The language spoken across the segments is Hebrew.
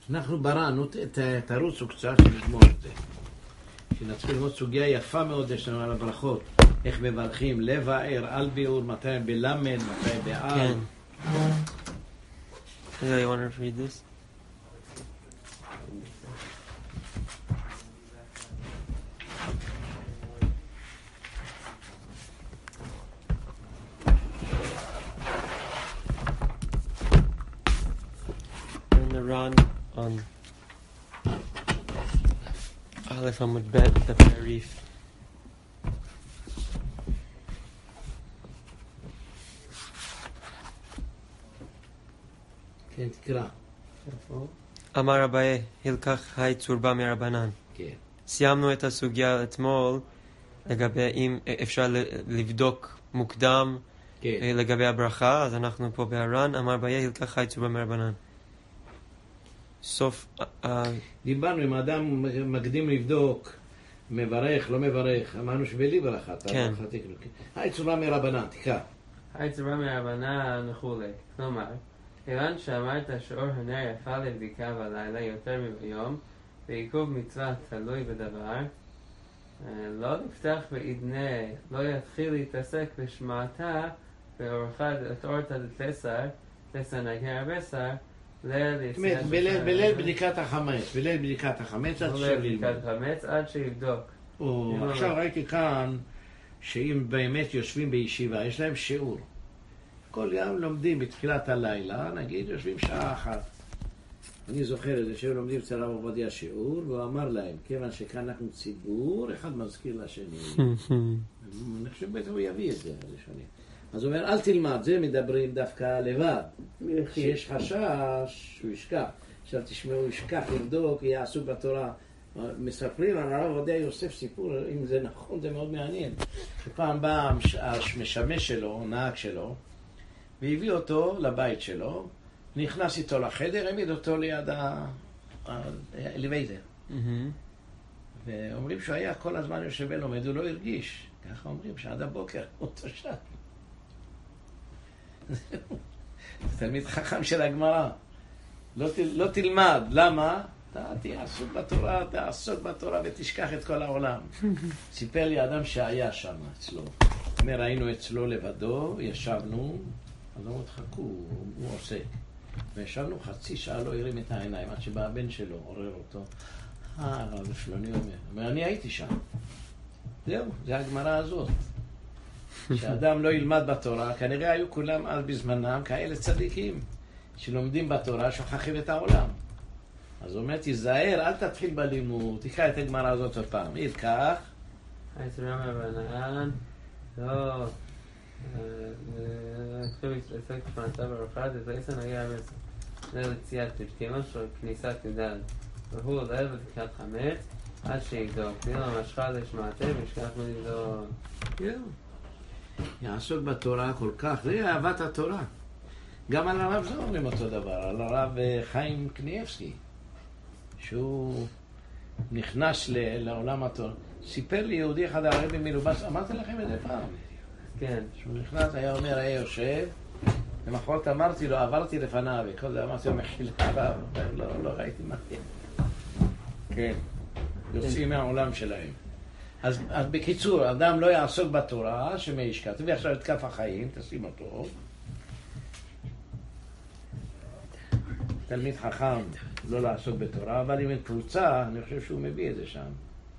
אנחנו בראנו, תרוצו קצת שנגמור את זה. שנתחיל ללמוד סוגיה יפה מאוד, יש לנו על הברכות. איך מברכים, לב הער, על ביאור, מתי בלמד, מתי בעל. כן. You want to read this? In the run on Aleph Amud Bet, the Parif. כן, תקרא. אמר אביי, הלקח היצור בא מרבנן. כן. סיימנו את הסוגיה אתמול לגבי אם אפשר לבדוק מוקדם לגבי הברכה, אז אנחנו פה בהר"ן. אמר אביי, הלקח היצור בא מרבנן. סוף... דיברנו אם האדם מקדים לבדוק, מברך, לא מברך, אמרנו שבלי ברכה. כן. היצור בא מרבנן, תקרא. היצור בא מרבנן וכולי. כלומר, כיוון שאמרת שאור הנר יפה לבדיקה בלילה יותר מביום, ועיכוב מצווה תלוי בדבר, לא נפתח וידנה, לא יתחיל להתעסק בשמעתה, את אורתא דתסר, תסר נגר הבשר, בליל בדיקת החמץ, בליל בדיקת החמץ עד עד שיבדוק. עכשיו ראיתי כאן שאם באמת יושבים בישיבה, יש להם שיעור. כל יום לומדים בתחילת הלילה, נגיד יושבים שעה אחת. אני זוכר את זה שהם לומדים אצל הרב עובדיה שיעור, והוא אמר להם, כיוון שכאן אנחנו ציבור, אחד מזכיר לשני. אני חושב בטח הוא יביא את זה לשני. אז הוא אומר, אל תלמד, זה מדברים דווקא לבד. שיש חשש, הוא ישכח. עכשיו תשמעו, הוא ישכח, יבדוק, יהיה עסוק בתורה. מספרים על הרב עובדיה יוסף סיפור, אם זה נכון, זה מאוד מעניין. שפעם בא המשמש שלו, נהג שלו, והביא אותו לבית שלו, נכנס איתו לחדר, העמיד אותו ליד האלווייטר. ואומרים שהוא היה כל הזמן יושב ולומד, הוא לא הרגיש. ככה אומרים שעד הבוקר הוא תושב. זה תלמיד חכם של הגמרא. לא תלמד, למה? אתה תעסוק בתורה ותשכח את כל העולם. סיפר לי אדם שהיה שם אצלו. אומר, היינו אצלו לבדו, ישבנו, אז אמרו, תחכו, הוא עוסק. וישבנו חצי שעה, לא הרים את העיניים, עד שבא הבן שלו, עורר אותו. הרב שלוני אומר, אני הייתי שם. זהו, זה הגמרא הזאת. שאדם לא ילמד בתורה, כנראה היו כולם אז בזמנם כאלה צדיקים, שלומדים בתורה, שוכחים את העולם. אז הוא אומר, תיזהר, אל תתחיל בלימוד, תקרא את הגמרא הזאת עוד פעם. יתקח. היצור בא מרבנן, לא... התחיל להתעסק בפרנסה ברכה, זה תסר נגר הבשר. זה לציית פתקימה של כניסת ידד. והוא עולה בדיקת חמץ עד שיבדוק. תהיה משכה לשמעתה וישכח מלבדוק. יעסוק בתורה כל כך, זה אהבת התורה. גם על הרב זה אומרים אותו דבר, על הרב חיים קניאבסקי, שהוא נכנס לעולם התורה. סיפר לי יהודי אחד הרבי מלובס, אמרתי לכם את זה פעם. כן. שהוא נכנס, היה אומר, היה יושב, למחרת אמרתי לו, עברתי לפניו, וכל זה אמרתי לו, מחילה הרב, לא ראיתי מה זה. כן, יוצאים מהעולם שלהם. אז בקיצור, אדם לא יעסוק בתורה, שמיישכה. תביא עכשיו את כף החיים, תשים אותו. תלמיד חכם לא לעסוק בתורה, אבל אם אין פרוצה, אני חושב שהוא מביא את זה שם.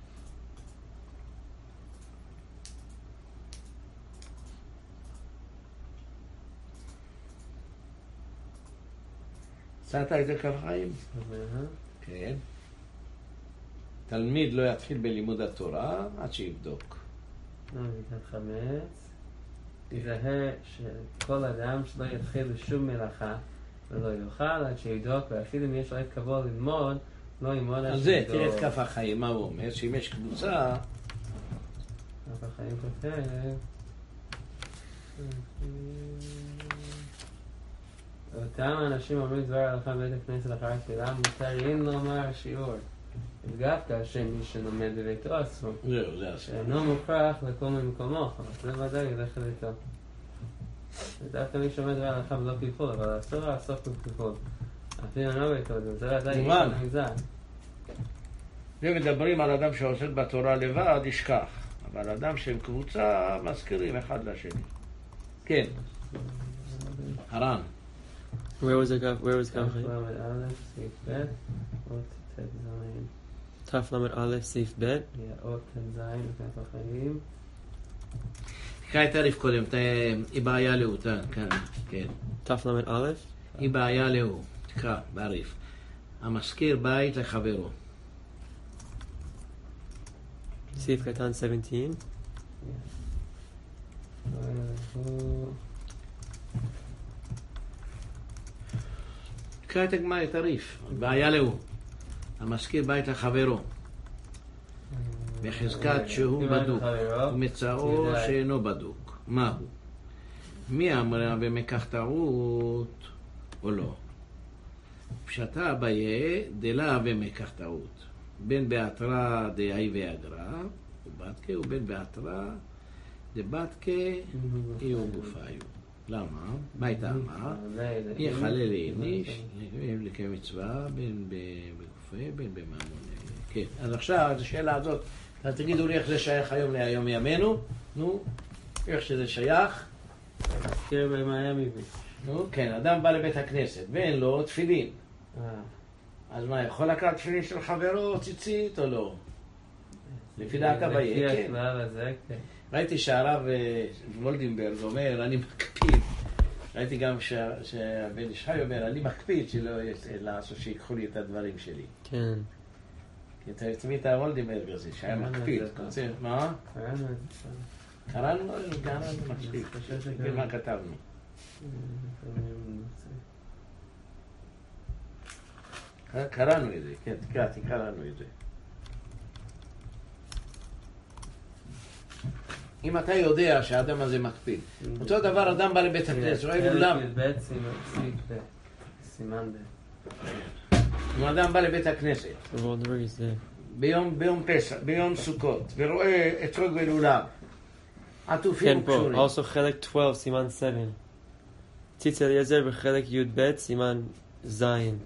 צעת את זה כף החיים? כן. תלמיד לא יתחיל בלימוד התורה עד שיבדוק. בדיקת חמץ. תיזהר שכל אדם שלא יתחיל בשום מלאכה ולא יאכל עד שיבדוק, ואפילו אם יש לו את כבוד ללמוד, לא ילמוד עד שיבדוק. אז זה, תראה את כף החיים, מה הוא אומר? שאם יש קבוצה... כף החיים כותב... אותם אנשים אומרים דבר הלכה בבית הכנסת אחר התפילה, מותרים לומר שיעור. דווקא שמי שלומד בביתו אסור. זהו, זה אסור. אינו מוכרח לקום ממקומו, אבל זה ודאי ילך לביתו. דווקא מי שעומד דבר הלכה ולא פלפול, אבל אסור לעסוק בפלפול. אפילו לא בקודם, זה עדיין מובן. מגזר. ומדברים על אדם שעוסק בתורה לבד, ישכח. אבל אדם שהם קבוצה, מזכירים אחד לשני. כן. הר"ן. Where was it? Where was תף it? למד א', סעיף ב', אות ט' זין. Taf Lamed Aleph Sif Bet. אות ט' זין, בכנף החיים. תקרא את הריף קודם, היא בעיה לאותן, כן. Taf Lamed Aleph. היא בעיה לאו, תקרא, בעריף. המזכיר בית לחברו. Sif Katan 17. תקרא את הגמרא, את הריף, בעיה לאו. המזכיר בית לחברו. בחזקת שהוא בדוק, ומצאו שאינו בדוק. מהו? מי אמרה במקח טעות או לא? פשטה אביי דלה במקח טעות. בין בהתרא דאי ואגרא, ובתקה, ובין בהתרא דבתקה איו גופיו. למה? מה הייתה אמרה? יחלל איניש, לקיים מצווה בין בגופה, בין במאמון. כן, אז עכשיו, את השאלה הזאת, אז תגידו לי איך זה שייך היום להיום ימינו. נו, איך שזה שייך? תזכיר במיאמי. נו, כן, אדם בא לבית הכנסת ואין לו תפילין. אז מה, יכול לקחת תפילין של חברו, ציצית או לא? לפי דעת אביי, לפי כן. הכלל הזה, כן. ראיתי שהרב וולדינברג אומר, אני מקפיד. ראיתי גם שהבן ישחי אומר, אני מקפיד שלא לעשות שיקחו לי את הדברים שלי. כן. כי אתה תמיד את הוולדינברג הזה, שהיה מקפיד. מה? קראנו מקפיד. מה כתבנו? קראנו את זה, כן, תקרא לנו את זה. אם אתה יודע שהאדם הזה מקפיד. אותו דבר אדם בא לבית הכנסת, רואה אולם. סימן אם אדם בא לבית הכנסת, ביום סוכות, ורואה אתרוג ולולב, עטופים כן, וקשורים. פה, also חלק 12, סימן 7. ציץ אליעזר בחלק י"ב, סימן זין.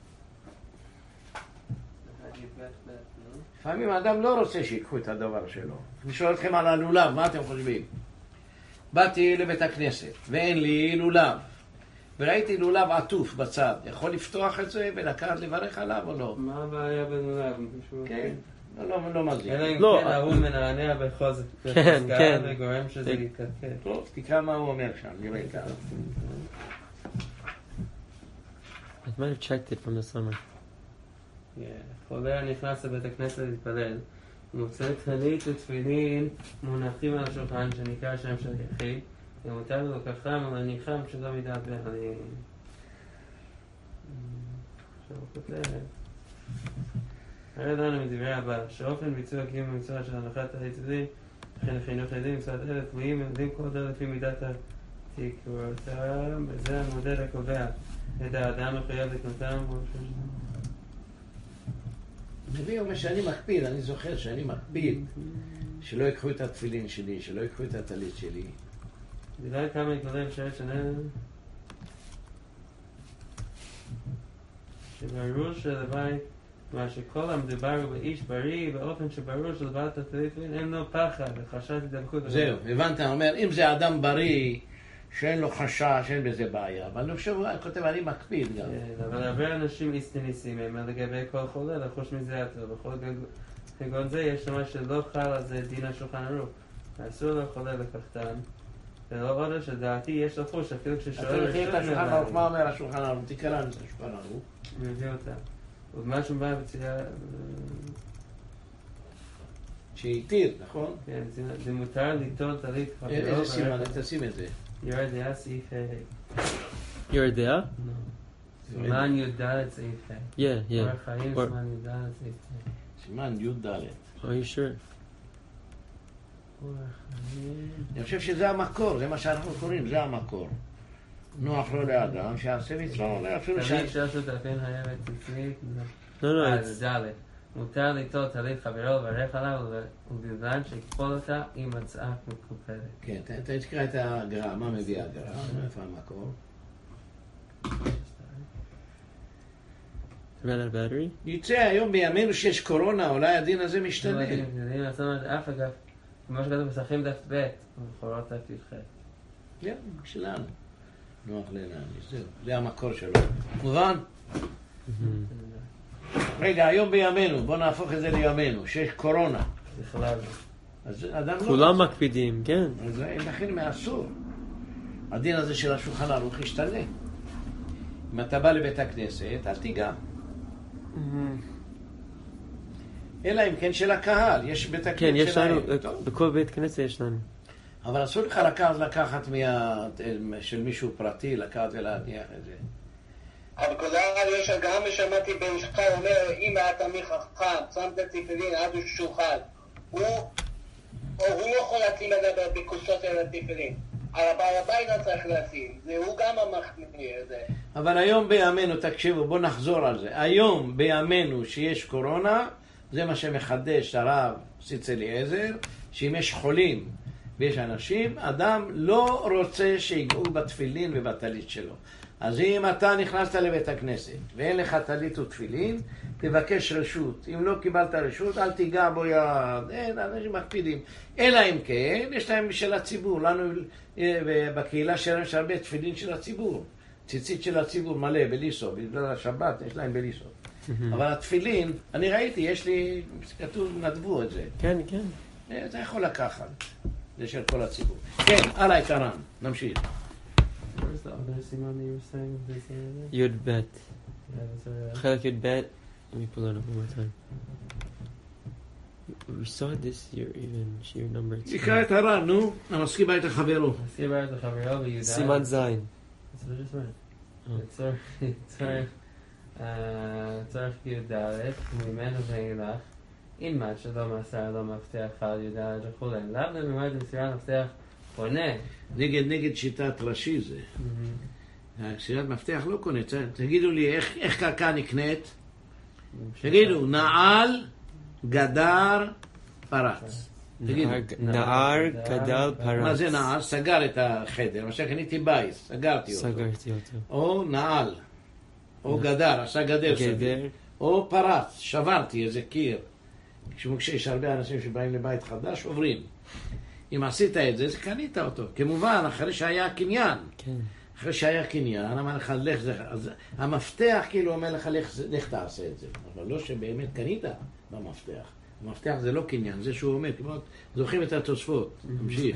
לפעמים האדם לא רוצה שיקחו את הדבר שלו. אני שואל אתכם על הלולב, מה אתם חושבים? באתי לבית הכנסת ואין לי לולב, וראיתי לולב עטוף בצד. יכול לפתוח את זה ולקחת לברך עליו או לא? מה הבעיה בלולב? כן, לא מזיק. אלא אם לא, כן ההוא מנענע בחוזק כן, כן. וגורם שזה יתקלקל. טוב, תקרא מה הוא אומר שם, נראה ככה. I might have checked it from the summer. חולה נכנס לבית הכנסת להתפלל, מוצא טלית ותפילין מונחים על השולחן שנקרא שם של יחיד, ומותר לו לקחתם ולהניחם שלא מידת בהלים. עכשיו הוא כותב, הרי לנו מדברי הבא, שאופן ביצוע קיום במצווה של הנחת טלית תפילין, וכן חינוך ילדים מצוות אלה תלויים ילדים כל זה לפי מידת התקוותם, וזה המודד הקובע את האדם מחויב לקנותם. נביא אומר שאני מקפיד, אני זוכר שאני מקפיד שלא יקחו את התפילין שלי, שלא יקחו את הטלית שלי. בגלל כמה נקודם שנה שברור שלוואי מה שכל המדובר הוא באיש בריא באופן שברור שלבעת הטלית אין לו פחד וחשש לדבקות. זהו, הבנת, אומר אם זה אדם בריא שאין לו חשש, אין בזה בעיה, אבל אני חושב, הוא כותב, אני מקפיד גם. אבל הרבה אנשים איסטניסים הם לגבי כל חולה לחוש מזה הטוב, בכל כגון זה יש למה שלא חל על זה דין השולחן ערוך, אסור לחולה לקחתן, ולא עוד שדעתי יש לחוש אפילו כששואל אתה מכיר את השולחן ערוך, מה אומר השולחן ערוך? תקרא לנו את השולחן ערוך. אני מביא אותה. ומשהו בא בצילה שהתיר, נכון? כן, זה מותר ליטול טלית חברו. איזה סימן, תשים את זה. יורד דעה סעיף ה'. You're there? סימן י"ד סעיף ה'. Yeah, yeah. אורח חיים סימן י"ד סעיף ה'. סימן י"ד. Are you sure? אורח חיים. אני חושב שזה המקור, זה מה שאנחנו קוראים, זה המקור. נוח לו לאדם שיעשה מצווה, אפילו טלית של שותפים היה וציצית. No, זה ד'. מותר ליטול טלית חברו ולברך עליו ובלבד שכפול אותה עם מצאה מקופלת. כן, תקרא את הגר"א, מה מביא הגר"א? איפה המקור? ran out of battery? יצא היום בימינו שיש קורונה, אולי הדין הזה משתנה. זאת אומרת, אף אגב, כמו שכתוב בסכים דף ב', ובחורות דף י"ח. כן, שלנו. נוח לנעני, זהו. זה המקור שלו. מובן? רגע, היום בימינו, בוא נהפוך את זה לימינו, שיש קורונה. בכלל. אז אדם לא... כולם מקפידים, כן. אז לכן מאסור. הדין הזה של השולחן ערוך ישתנה. אם אתה בא לבית הכנסת, אל תיגע. אלא אם כן של הקהל, יש בית הכנסת כן, יש שלהם. לנו, בכל בית כנסת יש לנו. אבל אסור לך לקחת של מישהו פרטי, לקחת ולהניח את זה. אבל כל הרב יש גם שמעתי בן שחר אומר, אם אתה מחכם, שם את התפילין עד שולחן, הוא לא יכול לשים את זה בכוסות של התפילין. אבל בעל הבית לא צריך לשים, הוא גם המחמיר את זה. אבל היום בימינו, תקשיבו, בואו נחזור על זה. היום בימינו שיש קורונה, זה מה שמחדש הרב סיץ אליעזר, שאם יש חולים ויש אנשים, אדם לא רוצה שיגעו בתפילין ובטלית שלו. אז אם אתה נכנסת לבית הכנסת ואין לך טלית ותפילין, תבקש רשות. אם לא קיבלת רשות, אל תיגע בו יד. אין, אנשים מקפידים. אלא אם כן, יש להם של הציבור. לנו בקהילה שלנו יש הרבה תפילין של הציבור. ציצית של הציבור מלא בליסו. בגלל השבת יש להם בליסו. אבל התפילין, אני ראיתי, יש לי, כתוב, נדבו את זה. כן, כן. אתה יכול לקחת. זה של כל הציבור. כן, הלאה עיקרן. נמשיך. Where's the other siman that you were saying? Did they say it? יוד ב'. Yeah, that's right. חלק יוד ב'. Let me pull it up one more time. We saw this year even, שיעור number 2. תקרא את הר"ן, נו. המסכים בית החברו. See about the Chavirel, you סימן זין. That's what I just read. צורך י"ד, ממנו ואילך, אילמד שלא מסר לא מפתח על י"ד וכולי. לאו במועד מסירת מפתח קונה. נגד שיטת ראשי זה. מסירת מפתח לא קונה. תגידו לי, איך קרקע נקנית? תגידו, נעל, גדר, פרץ. תגידו. נער, גדל, פרץ. מה זה נעל? סגר את החדר. למשל, קניתי בית, סגרתי אותו. סגרתי אותו. או נעל. או גדר, עשה גדר סביב. או פרץ, שברתי איזה קיר. כשיש הרבה אנשים שבאים לבית חדש, עוברים. אם עשית את זה, קנית אותו. כמובן, אחרי שהיה קניין. כן. אחרי שהיה קניין, אמר לך, לך זה... אז המפתח כאילו אומר לך, לך תעשה את זה. אבל לא שבאמת קנית במפתח. המפתח זה לא קניין, זה שהוא אומר, כמו זוכרים את התוספות. תמשיך.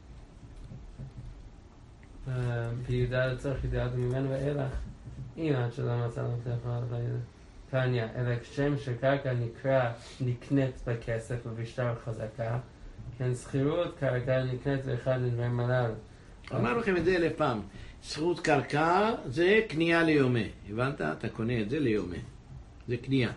בי"ד צורך י"ד ממנו ואילך. אם עד שלא מצא מפתח תניא, אלא כשם שקרקע נקנית בכסף ובשטר חזקה, כן שכירות קרקע נקנית באחד מדברים הללו. אמר לכם את זה 1,000 פעם. שכירות קרקע זה קנייה ליומה. הבנת? אתה קונה את זה ליומה. זה קנייה.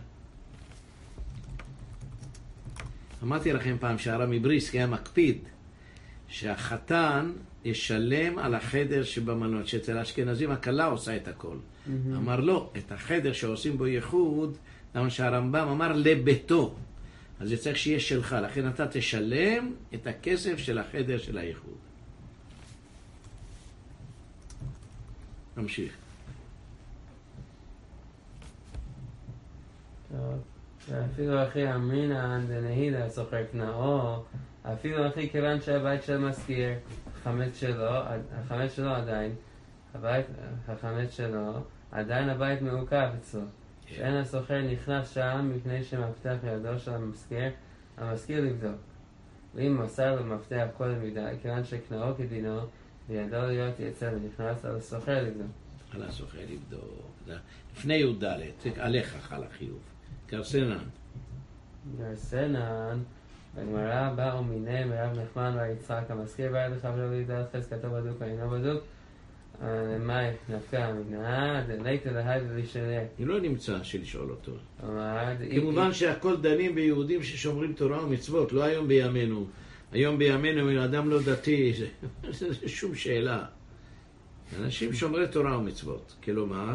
אמרתי לכם פעם שהרב מבריסק היה מקפיד שהחתן ישלם על החדר שבמלון, שאצל האשכנזים הכלה עושה את הכל. אמר לא, את החדר שעושים בו ייחוד, למה שהרמב"ם אמר לביתו. אז זה צריך שיהיה שלך, לכן אתה תשלם את הכסף של החדר של הייחוד. נמשיך. אפילו אחי אמרינן דנהידה סוחר קנאו, אפילו אחי כיוון שהבית של מזכיר, החמץ שלו עדיין, החמץ שלו, עדיין הבית מעוקב אצלו. שאין הסוחר נכנס שם מפני שמפתח ידו של המזכיר לבדוק. ואם מסר לו מפתח קודם מדי, כיוון שקנאו כדינו, וידו להיות יצא ונכנס על הסוחר לבדוק. על הסוחר לבדוק. לפני י"ד, עליך חל החיוב. גרסנן. גרסנן, בגמרא באו מיני מרב נחמן ויצחק המזכיר בעד לחברו לידע חזקתו בדוק ואינו בדוק. למאי נפקה המגנה, דלייתא להי ולשאלה. היא לא נמצא שלשאול אותו. כמובן שהכל דנים ביהודים ששומרים תורה ומצוות, לא היום בימינו. היום בימינו, אם אדם לא דתי, זה שום שאלה. אנשים שומרי תורה ומצוות, כלומר...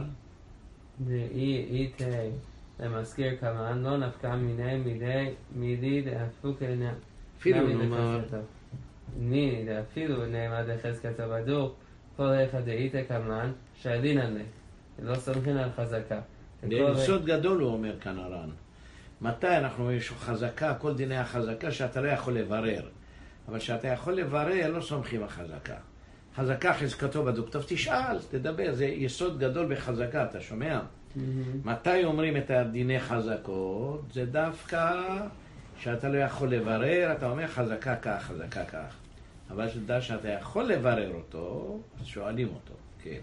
איתה למזכיר כמן, לא נפקה מידי דאפוק אפילו נאמר... אפילו נאמר דחזקתו בדוק, כל אחד דאיתה כמן, שעדין עלי, לא סומכין על חזקה. יסוד גדול הוא אומר כאן הר"ן. מתי אנחנו יש חזקה, כל דיני החזקה שאתה לא יכול לברר. אבל שאתה יכול לברר, לא סומכים החזקה. חזקה חזקתו בדוק. טוב, תשאל, תדבר, זה יסוד גדול בחזקה, אתה שומע? מתי אומרים את הדיני חזקות? זה דווקא שאתה לא יכול לברר, אתה אומר חזקה כך, חזקה כך. אבל שדע שאתה יכול לברר אותו, אז שואלים אותו, כן.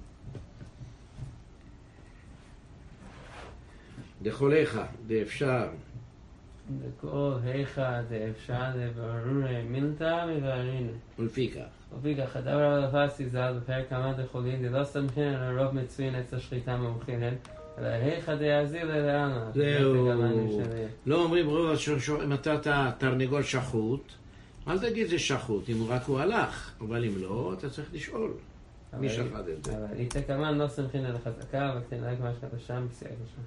דכל איכה, דאפשר. דכל איכה, דאפשר לברור מילתא מבררינה. ולפיכך. ולפיכך, הדבר רב אלפסי ז"ל בפרק כמה דחולין, דלא סמכין על הרוב מצוין אצל שחיטה מומחין, אלא איכה דאזיל לאלנה. זהו. לא אומרים רוב, אם אתה תרנגול שחוט, אל תגיד זה שחוט, אם רק הוא הלך, אבל אם לא, אתה צריך לשאול. מי שחט את זה? אבל איתה כמן לא סמכין על החזקה, וקטנה כמו שקדשה מפסיעה קשה.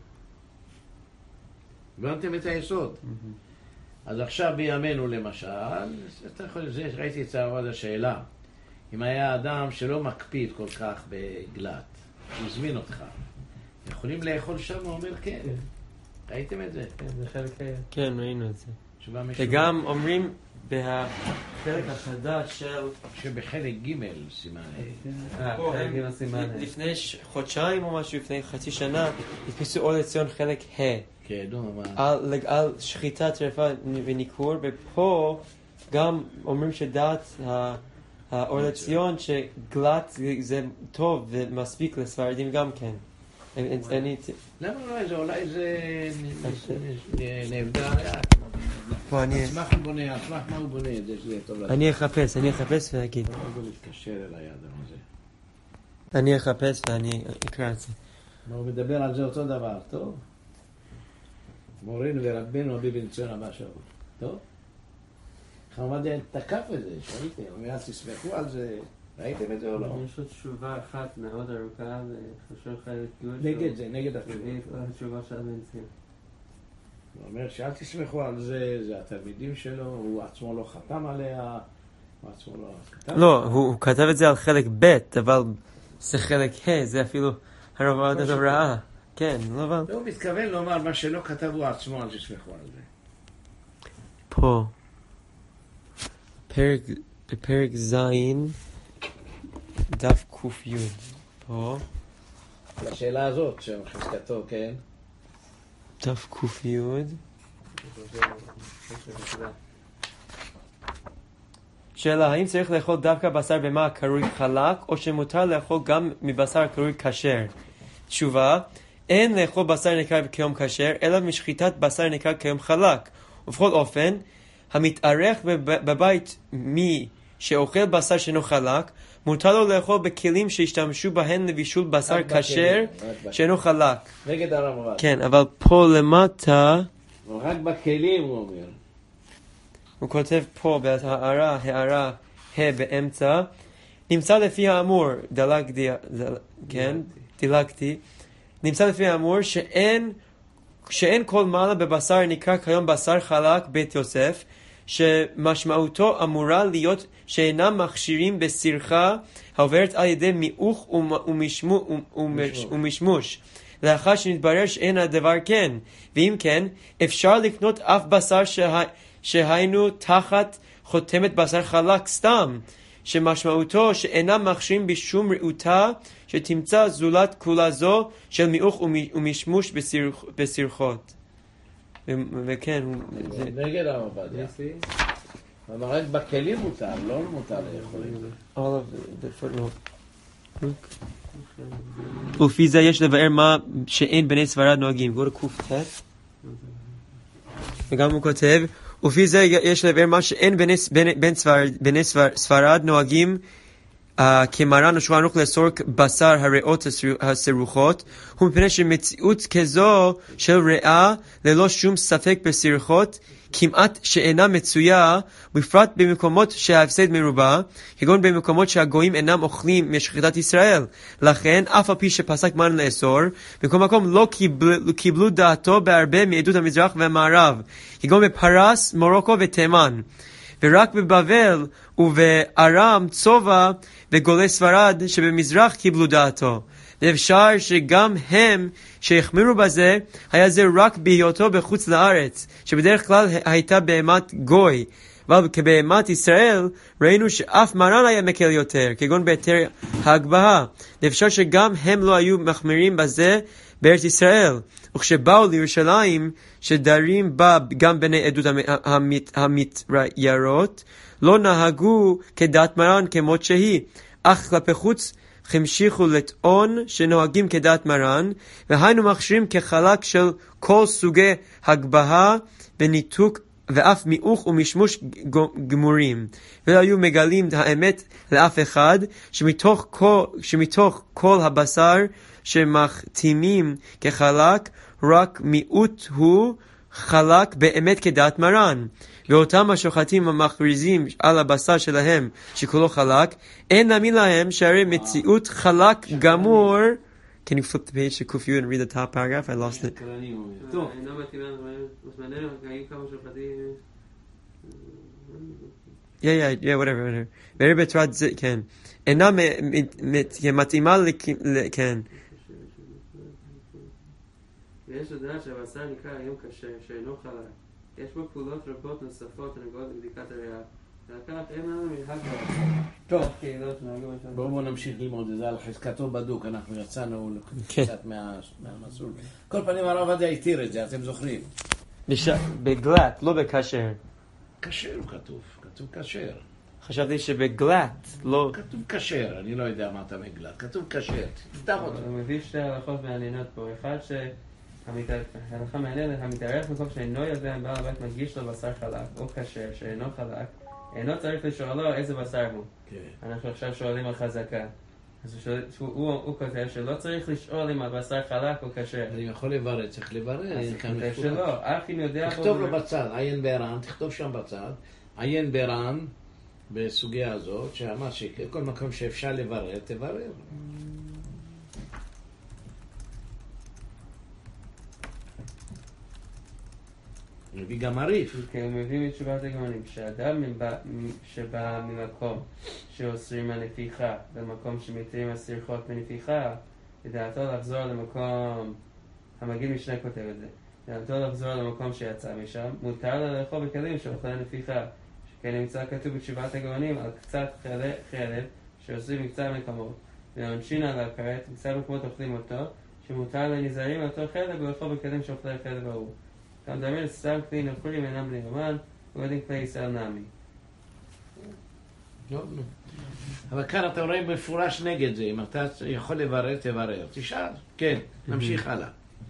הבנתם את היסוד. אז עכשיו בימינו למשל, ראיתי את זה עוד השאלה, אם היה אדם שלא מקפיד כל כך בגלת, הזמין אותך, יכולים לאכול שם? הוא אומר כן. ראיתם את זה? כן, זה חלק היה. כן, ראינו את זה. וגם אומרים בחלק החדש של... שבחלק ג' סימן חלק ג' סימן לפני חודשיים או משהו, לפני חצי שנה, התפיסו אור לציון חלק ה'. כן, על שחיטת טרפה וניכור, ופה גם אומרים שדעת האור לציון שגלת זה טוב ומספיק לספרדים גם כן. למה לא? זה אולי זה נבדל. אשמח מה הוא בונה את זה שזה טוב לדעת. אני אחפש ואגיד. הוא מתקשר אליי האדם הזה. אני אחפש ואני אקרא את זה. הוא מדבר על זה אותו דבר, טוב? מורינו ורבנו רבי בן ציון הבא שבוע. טוב? חמד תקף את זה, שראיתם, אומר, תסמכו על זה, ראיתם את זה או לא? יש עוד תשובה אחת מאוד ארוכה, וחשוב חלק יוד. נגד זה, נגד התשובה. התשובה של בן ציון. הוא אומר שאל תסמכו על זה, זה התלמידים שלו, הוא עצמו לא חתם עליה, הוא עצמו לא כתב. לא, הוא כתב את זה על חלק ב', אבל זה חלק ה', זה אפילו הרב עוד רעה. כן, לא אבל. הוא מתכוון לומר מה שלא כתב הוא עצמו, אל תסמכו על זה. פה, בפרק זין, דף ק"י, פה. לשאלה הזאת, שחזקתו, כן? דף ק"י. שאלה, האם צריך לאכול דווקא בשר במה קרוי חלק, או שמותר לאכול גם מבשר קרוי כשר? תשובה, אין לאכול בשר נקרא כיום כשר, אלא משחיטת בשר נקרא כיום חלק. ובכל אופן, המתארח בבית מי שאוכל בשר שאינו חלק, מותר לו לאכול בכלים שהשתמשו בהן לבישול בשר כשר שאינו חלק. נגד הרמב"ם. כן, אבל פה למטה... רק בכלים הוא אומר. הוא כותב פה הערה ה' באמצע, נמצא לפי האמור, דילגתי, נמצא לפי האמור שאין כל מעלה בבשר נקרא כיום בשר חלק בית יוסף, שמשמעותו אמורה להיות שאינם מכשירים בשיחה העוברת על ידי מיעוך ומשמוש. לאחר שנתברר שאין הדבר כן, ואם כן, אפשר לקנות אף בשר שהיינו תחת חותמת בשר חלק סתם, שמשמעותו שאינם מכשירים בשום ראותה שתמצא זולת כולה זו של מיעוך ומשמוש בשיחות. וכן, זה נגד הרמב"ם. אבל רק בכלים מותר, לא מותר לאכול את זה. ולפי זה יש לבאר מה שאין בני ספרד נוהגים. גור ק"ט. וגם הוא כותב, ולפי זה יש לבאר מה שאין בני ספרד נוהגים כמרן ושולחן ערוך לאסור בשר הריאות הסירוכות, הוא מפני שמציאות כזו של ריאה ללא שום ספק בסירוכות כמעט שאינה מצויה, בפרט במקומות שההפסד מרובה, כגון במקומות שהגויים אינם אוכלים משחיטת ישראל. לכן, אף על פי שפסק מרן לאסור, בכל מקום לא קיבלו דעתו בהרבה מעדות המזרח והמערב, כגון בפרס, מרוקו ותימן. ורק בבבל ובארם צובא וגולי ספרד שבמזרח קיבלו דעתו. ואפשר שגם הם שהחמירו בזה, היה זה רק בהיותו בחוץ לארץ, שבדרך כלל הייתה בהמת גוי. אבל כבהמת ישראל ראינו שאף מרן היה מקל יותר, כגון בהיתר ההגבהה. ואפשר שגם הם לא היו מחמירים בזה בארץ ישראל. וכשבאו לירושלים, שדרים בה גם בני עדות המתיירות, לא נהגו כדת מרן כמות שהיא, אך כלפי חוץ המשיכו לטעון שנוהגים כדת מרן, והיינו מכשירים כחלק של כל סוגי הגבהה וניתוק ואף מיעוך ומשמוש גמורים, ולא היו מגלים האמת לאף אחד, שמתוך כל הבשר שמחתימים כחלק, רק מיעוט הוא חלק באמת כדעת מרן. ואותם השוחטים המכריזים על הבשר שלהם שכולו חלק, אין נאמין להם שהרי מציאות חלק גמור. Can you flip the page to Kufu and read the top paragraph? I lost it. טוב. אינו מתאימה לזמננו, היו כמה שוחטים. Yeah, whatever. very betrat זה, כן. אינה מתאימה כן. ויש לדעת שהבשר נקרא היום כשר, שאינו חלק. יש בו פעולות רבות נוספות הנוגעות לבדיקת הריאה. ולכך אין לנו מנהג טוב, בואו נמשיך ללמוד את זה על חזקתו בדוק. אנחנו יצאנו קצת מהמסלול. כל פנים הרב עובדיה התיר את זה, אתם זוכרים? בגלת, לא בכשר. כשר הוא כתוב כשר. חשבתי שבגלת, לא... כתוב כשר, אני לא יודע מה אתה מגלת. כתוב כשר, תפתח אותו. הוא מביא שתי הלכות מעניינות פה. אחד ההלכה מעניינת, המתארח מקום שאינו יודע אם בעל הבית מגיש לו בשר חלק או כשר שאינו חלק, אינו צריך לשאולו איזה בשר הוא. אנחנו עכשיו שואלים על חזקה. אז הוא כותב שלא צריך לשאול אם הבשר חלק או כשר. אני יכול לברר, צריך לברר. אז כותב שלא, אך אם יודע... תכתוב לו בצד, עיין בערן, תכתוב שם בצד, עיין בערן בסוגיה הזאת, שאמר שכל מקום שאפשר לברר, תברר. הוא מביא גם עריף. הוא מביא מתשובת הגאונים, שאדם שבא ממקום שאוסרים הנפיחה, במקום שמתירים הסריחות מנפיחה, לדעתו לחזור למקום, המגיד משנה כותב את זה, לדעתו לחזור למקום שיצא משם, מותר לה לאכול בכלים שאוכלי נפיחה, שכן נמצא כתוב בתשובת הגאונים על קצת חלב שעושים מקצת מקומות, ולעונשין עליו כרת, מקצת מקומות אוכלים אותו, שמותר לנזהרים על אותו חלב ולאכול בכלים שאוכלי חלב ההוא. גם דאמר סתם כלי נוכרים אינם בני אומן, ועודים כלי ישראל נעמי. אבל כאן אתה רואה מפורש נגד זה, אם אתה יכול לברר, תברר. תשאל, כן, נמשיך הלאה.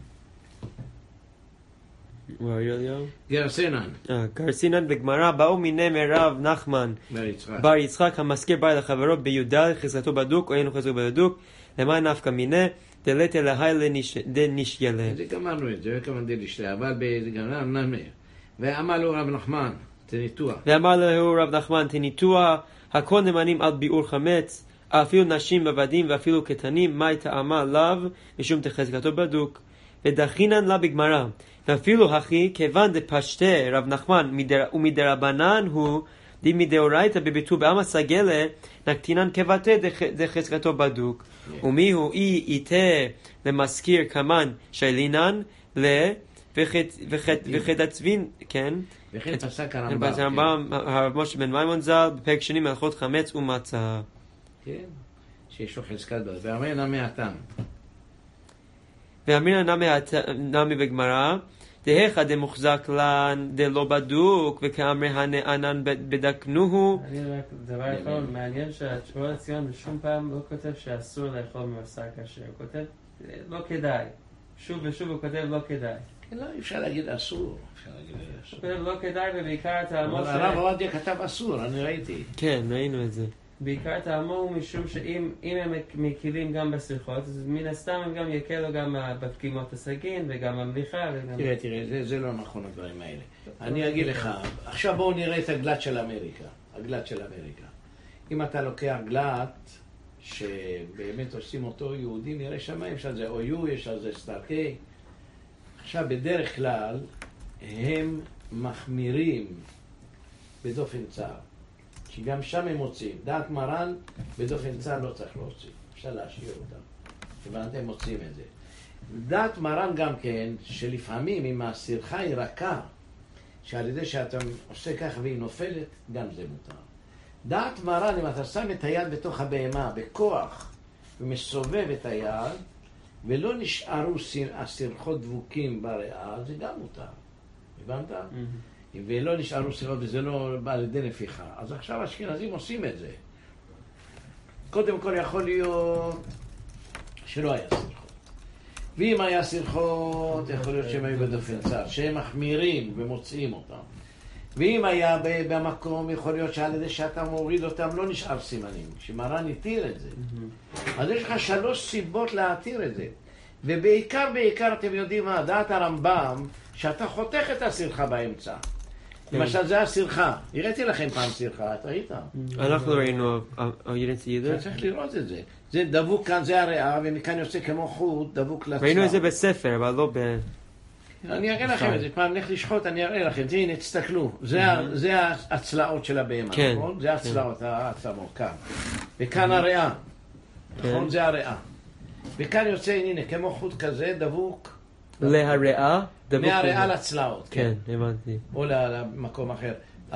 גרסינן. גרסינן בגמרא, באו מיני מרב נחמן בר יצחק המזכיר בא לחברו בי"ד חזקתו בדוק או אינו חזקתו בדוק, למה נפקא מיני? דלת אלהי לנשיילה. זה גמרנו את זה, כמובן דלשלה, אבל בגמרא נאמר. ואמר לו רב נחמן, תניתוח. ואמר לו רב נחמן, תניתוח, הכל נאמנים על ביעור חמץ, אפילו נשים בבדים ואפילו קטנים, מה טעמה לאו, משום תחזקתו בדוק. ודחינן לה בגמרא. ואפילו הכי, כיוון דפשטה רב נחמן, ומדרבנן הוא, מדאורייתא בביטול בעלמא סגלה, נקטינן כבטא דחזקתו בדוק. ומי הוא אי איתה למזכיר כמן שאלינן וחט הצבין, כן? וכן פסק הרמב"ם, הרב משה בן מימון ז"ל, בפרק שני מהלכות חמץ ומצה. כן, שיש לו חזקת בדוק. ואמרינן מהתם. ואמרינן נמי בגמרא, דהיכא דמוחזק לן דלא בדוק, וכאמרי הנענן בדקנוהו. אני רק דבר אחד מעניין שהתשובה לציון בשום פעם לא כותב שאסור לאכול מבשר כשר, הוא כותב לא כדאי. שוב ושוב הוא כותב לא כדאי. לא, אפשר להגיד אסור. הוא כותב לא כדאי ובעיקר טעמו הרב עובדיה כתב אסור, אני ראיתי. כן, ראינו את זה. בעיקר טעמו הוא משום שאם הם מקילים גם בסריחות, אז מן הסתם הם גם יקלו גם בפגימות הסגין וגם במליחה. תראה, זה לא נכון הדברים האלה. אני אגיד לך, עכשיו בואו נראה את הגלת של אמריקה. הגלת של אמריקה. אם אתה לוקח גלת שבאמת עושים אותו יהודים, נראה שם, יש על זה OU, יש על זה סטארקי. עכשיו, בדרך כלל, הם מחמירים בדופן צער. שגם שם הם מוצאים. דעת מרן, בדופן צער לא צריך להוציא. אפשר להשאיר אותם. הבנתם? מוצאים את זה. דעת מרן גם כן, שלפעמים אם הסירחה היא רכה, שעל ידי שאתה עושה ככה והיא נופלת, גם זה מותר. דעת מרן, אם אתה שם את היד בתוך הבהמה, בכוח, ומסובב את היד, ולא נשארו הסירחות דבוקים בריאה, זה גם מותר. הבנת? ולא נשארו סירחות, וזה לא בא לידי נפיחה. אז עכשיו האשכנזים עושים את זה. קודם כל יכול להיות שלא היה סירחות. ואם היה סירחות, יכול להיות שהם היו בדיפרנציאל, שהם מחמירים ומוצאים אותם. ואם היה במקום, יכול להיות שעל ידי שאתה מוריד אותם לא נשאר סימנים, כשמרן התיר את זה. אז יש לך 3 סיבות להתיר את זה. ובעיקר, אתם יודעים מה, דעת הרמב"ם, שאתה חותך את הסירחה באמצע. למשל, זה הסירחה. הראיתי לכם פעם סירחה, אתה ראית? אנחנו ראינו, you didn't see אתה either? צריך לראות את זה. זה דבוק כאן, זה הריאה, ומכאן יוצא כמו חוט, דבוק לצלע. ראינו את זה בספר, אבל לא ב... אני אראה לכם את זה, פעם נלך לשחוט, אני אראה לכם. הנה, תסתכלו. זה הצלעות של הבהמה, נכון? זה הצלעות, העצמות, כאן. וכאן הריאה. נכון? זה הריאה. וכאן יוצא, הנה, כמו חוט כזה, דבוק. להריאה? מהריאה לצלעות. כן, הבנתי. או למקום אחר.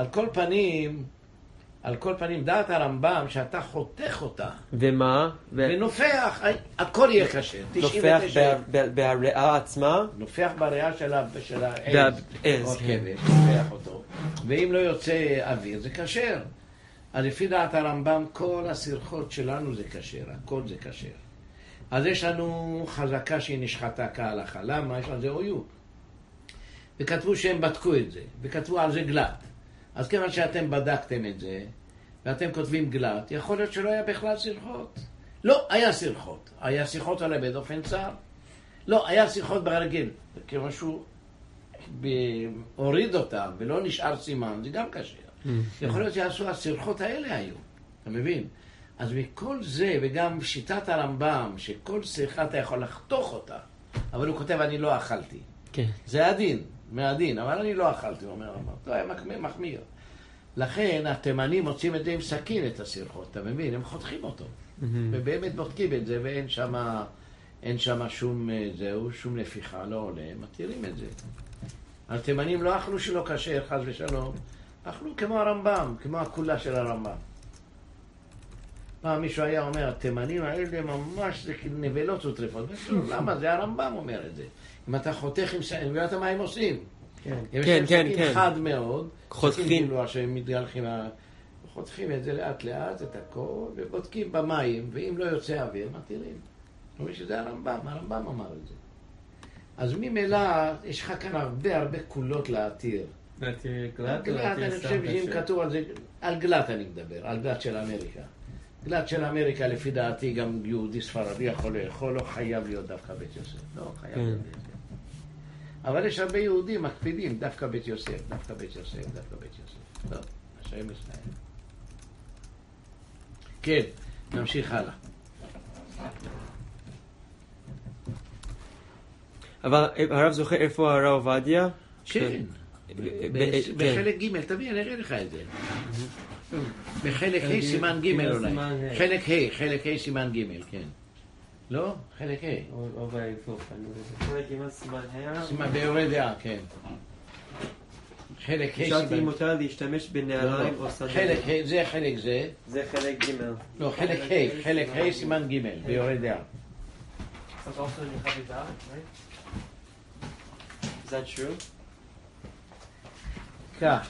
על כל פנים, דעת הרמב"ם שאתה חותך אותה. ומה? ונופח, הכל יהיה קשה. נופח בהריאה עצמה? נופח בריאה של העז. או כבש, נופח אותו. ואם לא יוצא אוויר, זה כשר. אז לפי דעת הרמב"ם, כל הסירחות שלנו זה כשר. הכל זה כשר. אז יש לנו חזקה שהיא נשחטה כהלכה. למה? יש על זה אויות. וכתבו שהם בדקו את זה. וכתבו על זה גלת. אז כיוון שאתם בדקתם את זה, ואתם כותבים גלת, יכול להיות שלא היה בכלל סירחות. לא, היה סירחות. היה סירחות על הבד אופן צער. לא, היה סירחות ברגיל. כיוון שהוא הוריד אותם ולא נשאר סימן, זה גם קשה. יכול להיות שעשו הסירחות האלה היו. אתה מבין? אז מכל זה, וגם שיטת הרמב"ם, שכל שיחה אתה יכול לחתוך אותה, אבל הוא כותב, אני לא אכלתי. כן. זה הדין. מהדין, אבל אני לא אכלתי, הוא אומר, לא, היה מחמיר. לכן, התימנים מוצאים את זה עם סכין, את הסירחות, אתה מבין? הם חותכים אותו. ובאמת בודקים את זה, ואין שם שום, שום נפיחה, לא עולה, הם מתירים את זה. התימנים לא אכלו שלא כשר, חס ושלום, אכלו כמו הרמב"ם, כמו הכולה של הרמב"ם. פעם מישהו היה אומר, התימנים האלה ממש זה נבלות וטרפות. למה? זה הרמב"ם אומר את זה. אם אתה חותך עם סכין, ואתה מה הם עושים? כן. סכין חד מאוד, חותכים. שהם מתגלחים, חותכים את זה לאט לאט, את הכל, ובודקים במים, ואם לא יוצא אוויר, מתירים. אומרים שזה הרמב"ם אמר את זה. אז ממילא, יש לך כאן הרבה קולות להתיר. להתיר גלת, אני חושב שאם כתוב על זה, על גלת אני מדבר, על גלת של אמריקה. גלת של אמריקה, לפי דעתי, גם יהודי ספרדי יכול לאכול, לא חייב להיות דווקא בית יוסף. לא חייב להיות בית יוסף. אבל יש הרבה יהודים מקפידים, דווקא בית יוסף, דווקא בית יוסף, דווקא בית יוסף. טוב, השם יסלם. כן, נמשיך הלאה. אבל הרב זוכר איפה הרב עובדיה? כן. בחלק ג' תביא, אני אראה לך את זה. בחלק ה' סימן ג' אולי. חלק ה' סימן ג', כן. לא? חלק ה'. או בהפוך. חלק ג' סימן ה'. סימן ביורי דעה, כן. חלק ה' סימן. שאלתי אם מותר להשתמש בנעליים או סדות. חלק ה', זה חלק זה. זה חלק ג'. לא, חלק ה' סימן ג' ביורי דעה. That's also in the Chavizah, right? Is that true? כך.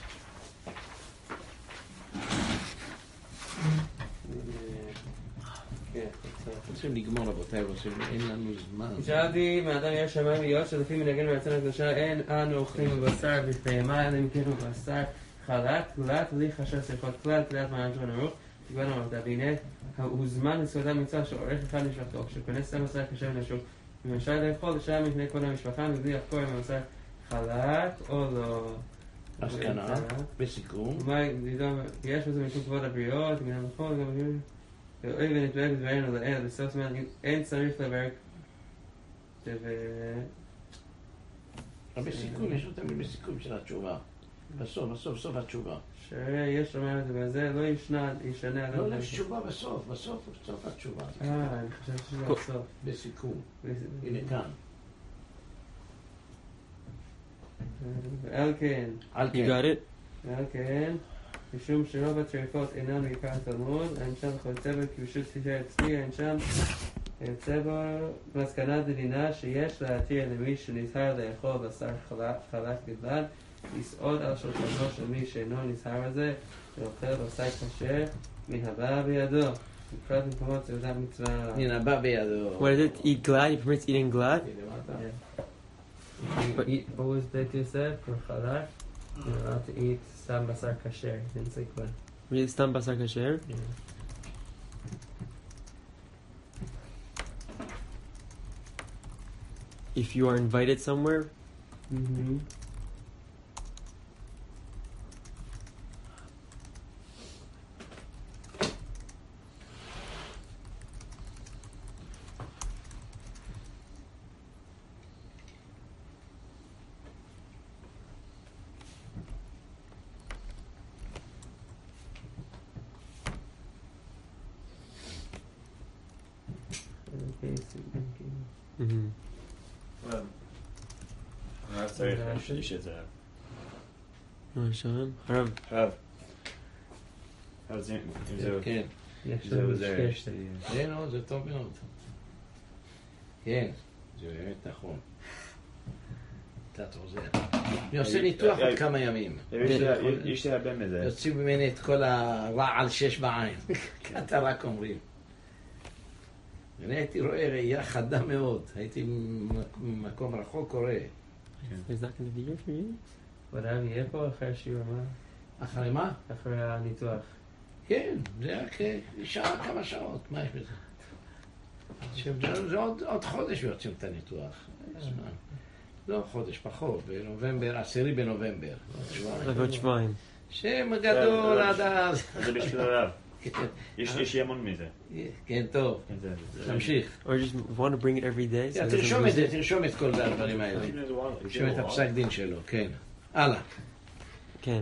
רוצים לגמור רבותיי, אין לנו זמן. שאלתי מאדם יש שמיים להיות שלפי מנהגנו מארצנו הקדושה אין אנו אוכלים בבשר בפעימה אלא אם כן בבשר חלת, תלת, לי חשב שיחות תלת, תלת מען שמן ערוך תקבלנו אמרתה, והנה הוא זמן לסעודה מצווה שעורך אחד משפחתו כשכונס שם בשר קשה ונשוק ומשל לאכול לשם מפני כל המשפחה מבלי לחקור אם הבשר חלת או לא. מסקנה, בסיכום. יש בזה משום כבוד הבריות, מן המחול, גם ואוי ונתברך בדברנו לאל, בסוף זמן אין צריך לברק בסיכום, יש לו תמיד בסיכום של התשובה. בסוף התשובה. שיש אומר את זה בזה, לא ישנה. לא, יש תשובה בסוף התשובה. אני חושב שזה בסוף. בסיכום. הנה כאן. על כן. You got it? על כן. משום שרוב הטרפות אינן מעיקר התלמוד, אין שם חוצה בכבישות תישאר אצלי, אין שם יוצא בו מסקנה דדינה שיש להתיר למי שנזהר לאכול בשר חלק בלבד, לסעוד על שולחנו של מי שאינו נזהר הזה, ואוכל בשר כשר מן הבא בידו. בפרט מקומות סעודת מצווה. מן הבא בידו. What is it? Eat glad? He permits eating glad? What was Beit Yosef for Chalak? You're allowed to eat stam basar kasher. Didn't say what. Really, stam basar kasher? Yeah. If you are invited somewhere, Mm-hmm. הרב צריך להשליש את זה. Sean? הרב. הרב, אם זה... כן. זה עוזר. כן, זה טוב מאוד. כן, זה באמת נכון. קצת עוזר. אני עושה ניתוח עוד כמה ימים. יש לי הרבה מזה. יוצאים ממני את כל הרעל שיש בעין. אתה רק אומרים. אני הייתי רואה ראייה חדה מאוד. הייתי במקום רחוק קורא. Is that going to be here for you? הרב יהיה פה אחרי שיעור מה? אחרי מה? אחרי הניתוח. כן, זה רק שעה, כמה שעות. מה יש בזה? זה עוד חודש יוצאים את הניתוח. לא חודש, פחות. בנובמבר, 10 בנובמבר. עוד שבועיים. שם גדול עד אז. זה בשביל הרב. יש לי המון מזה. כן, טוב. תמשיך. Or just want to bring it every day? So it doesn't תרשום lose את זה, it? תרשום את כל הדברים האלה. תרשום את הפסק דין שלו, כן. הלאה. כן.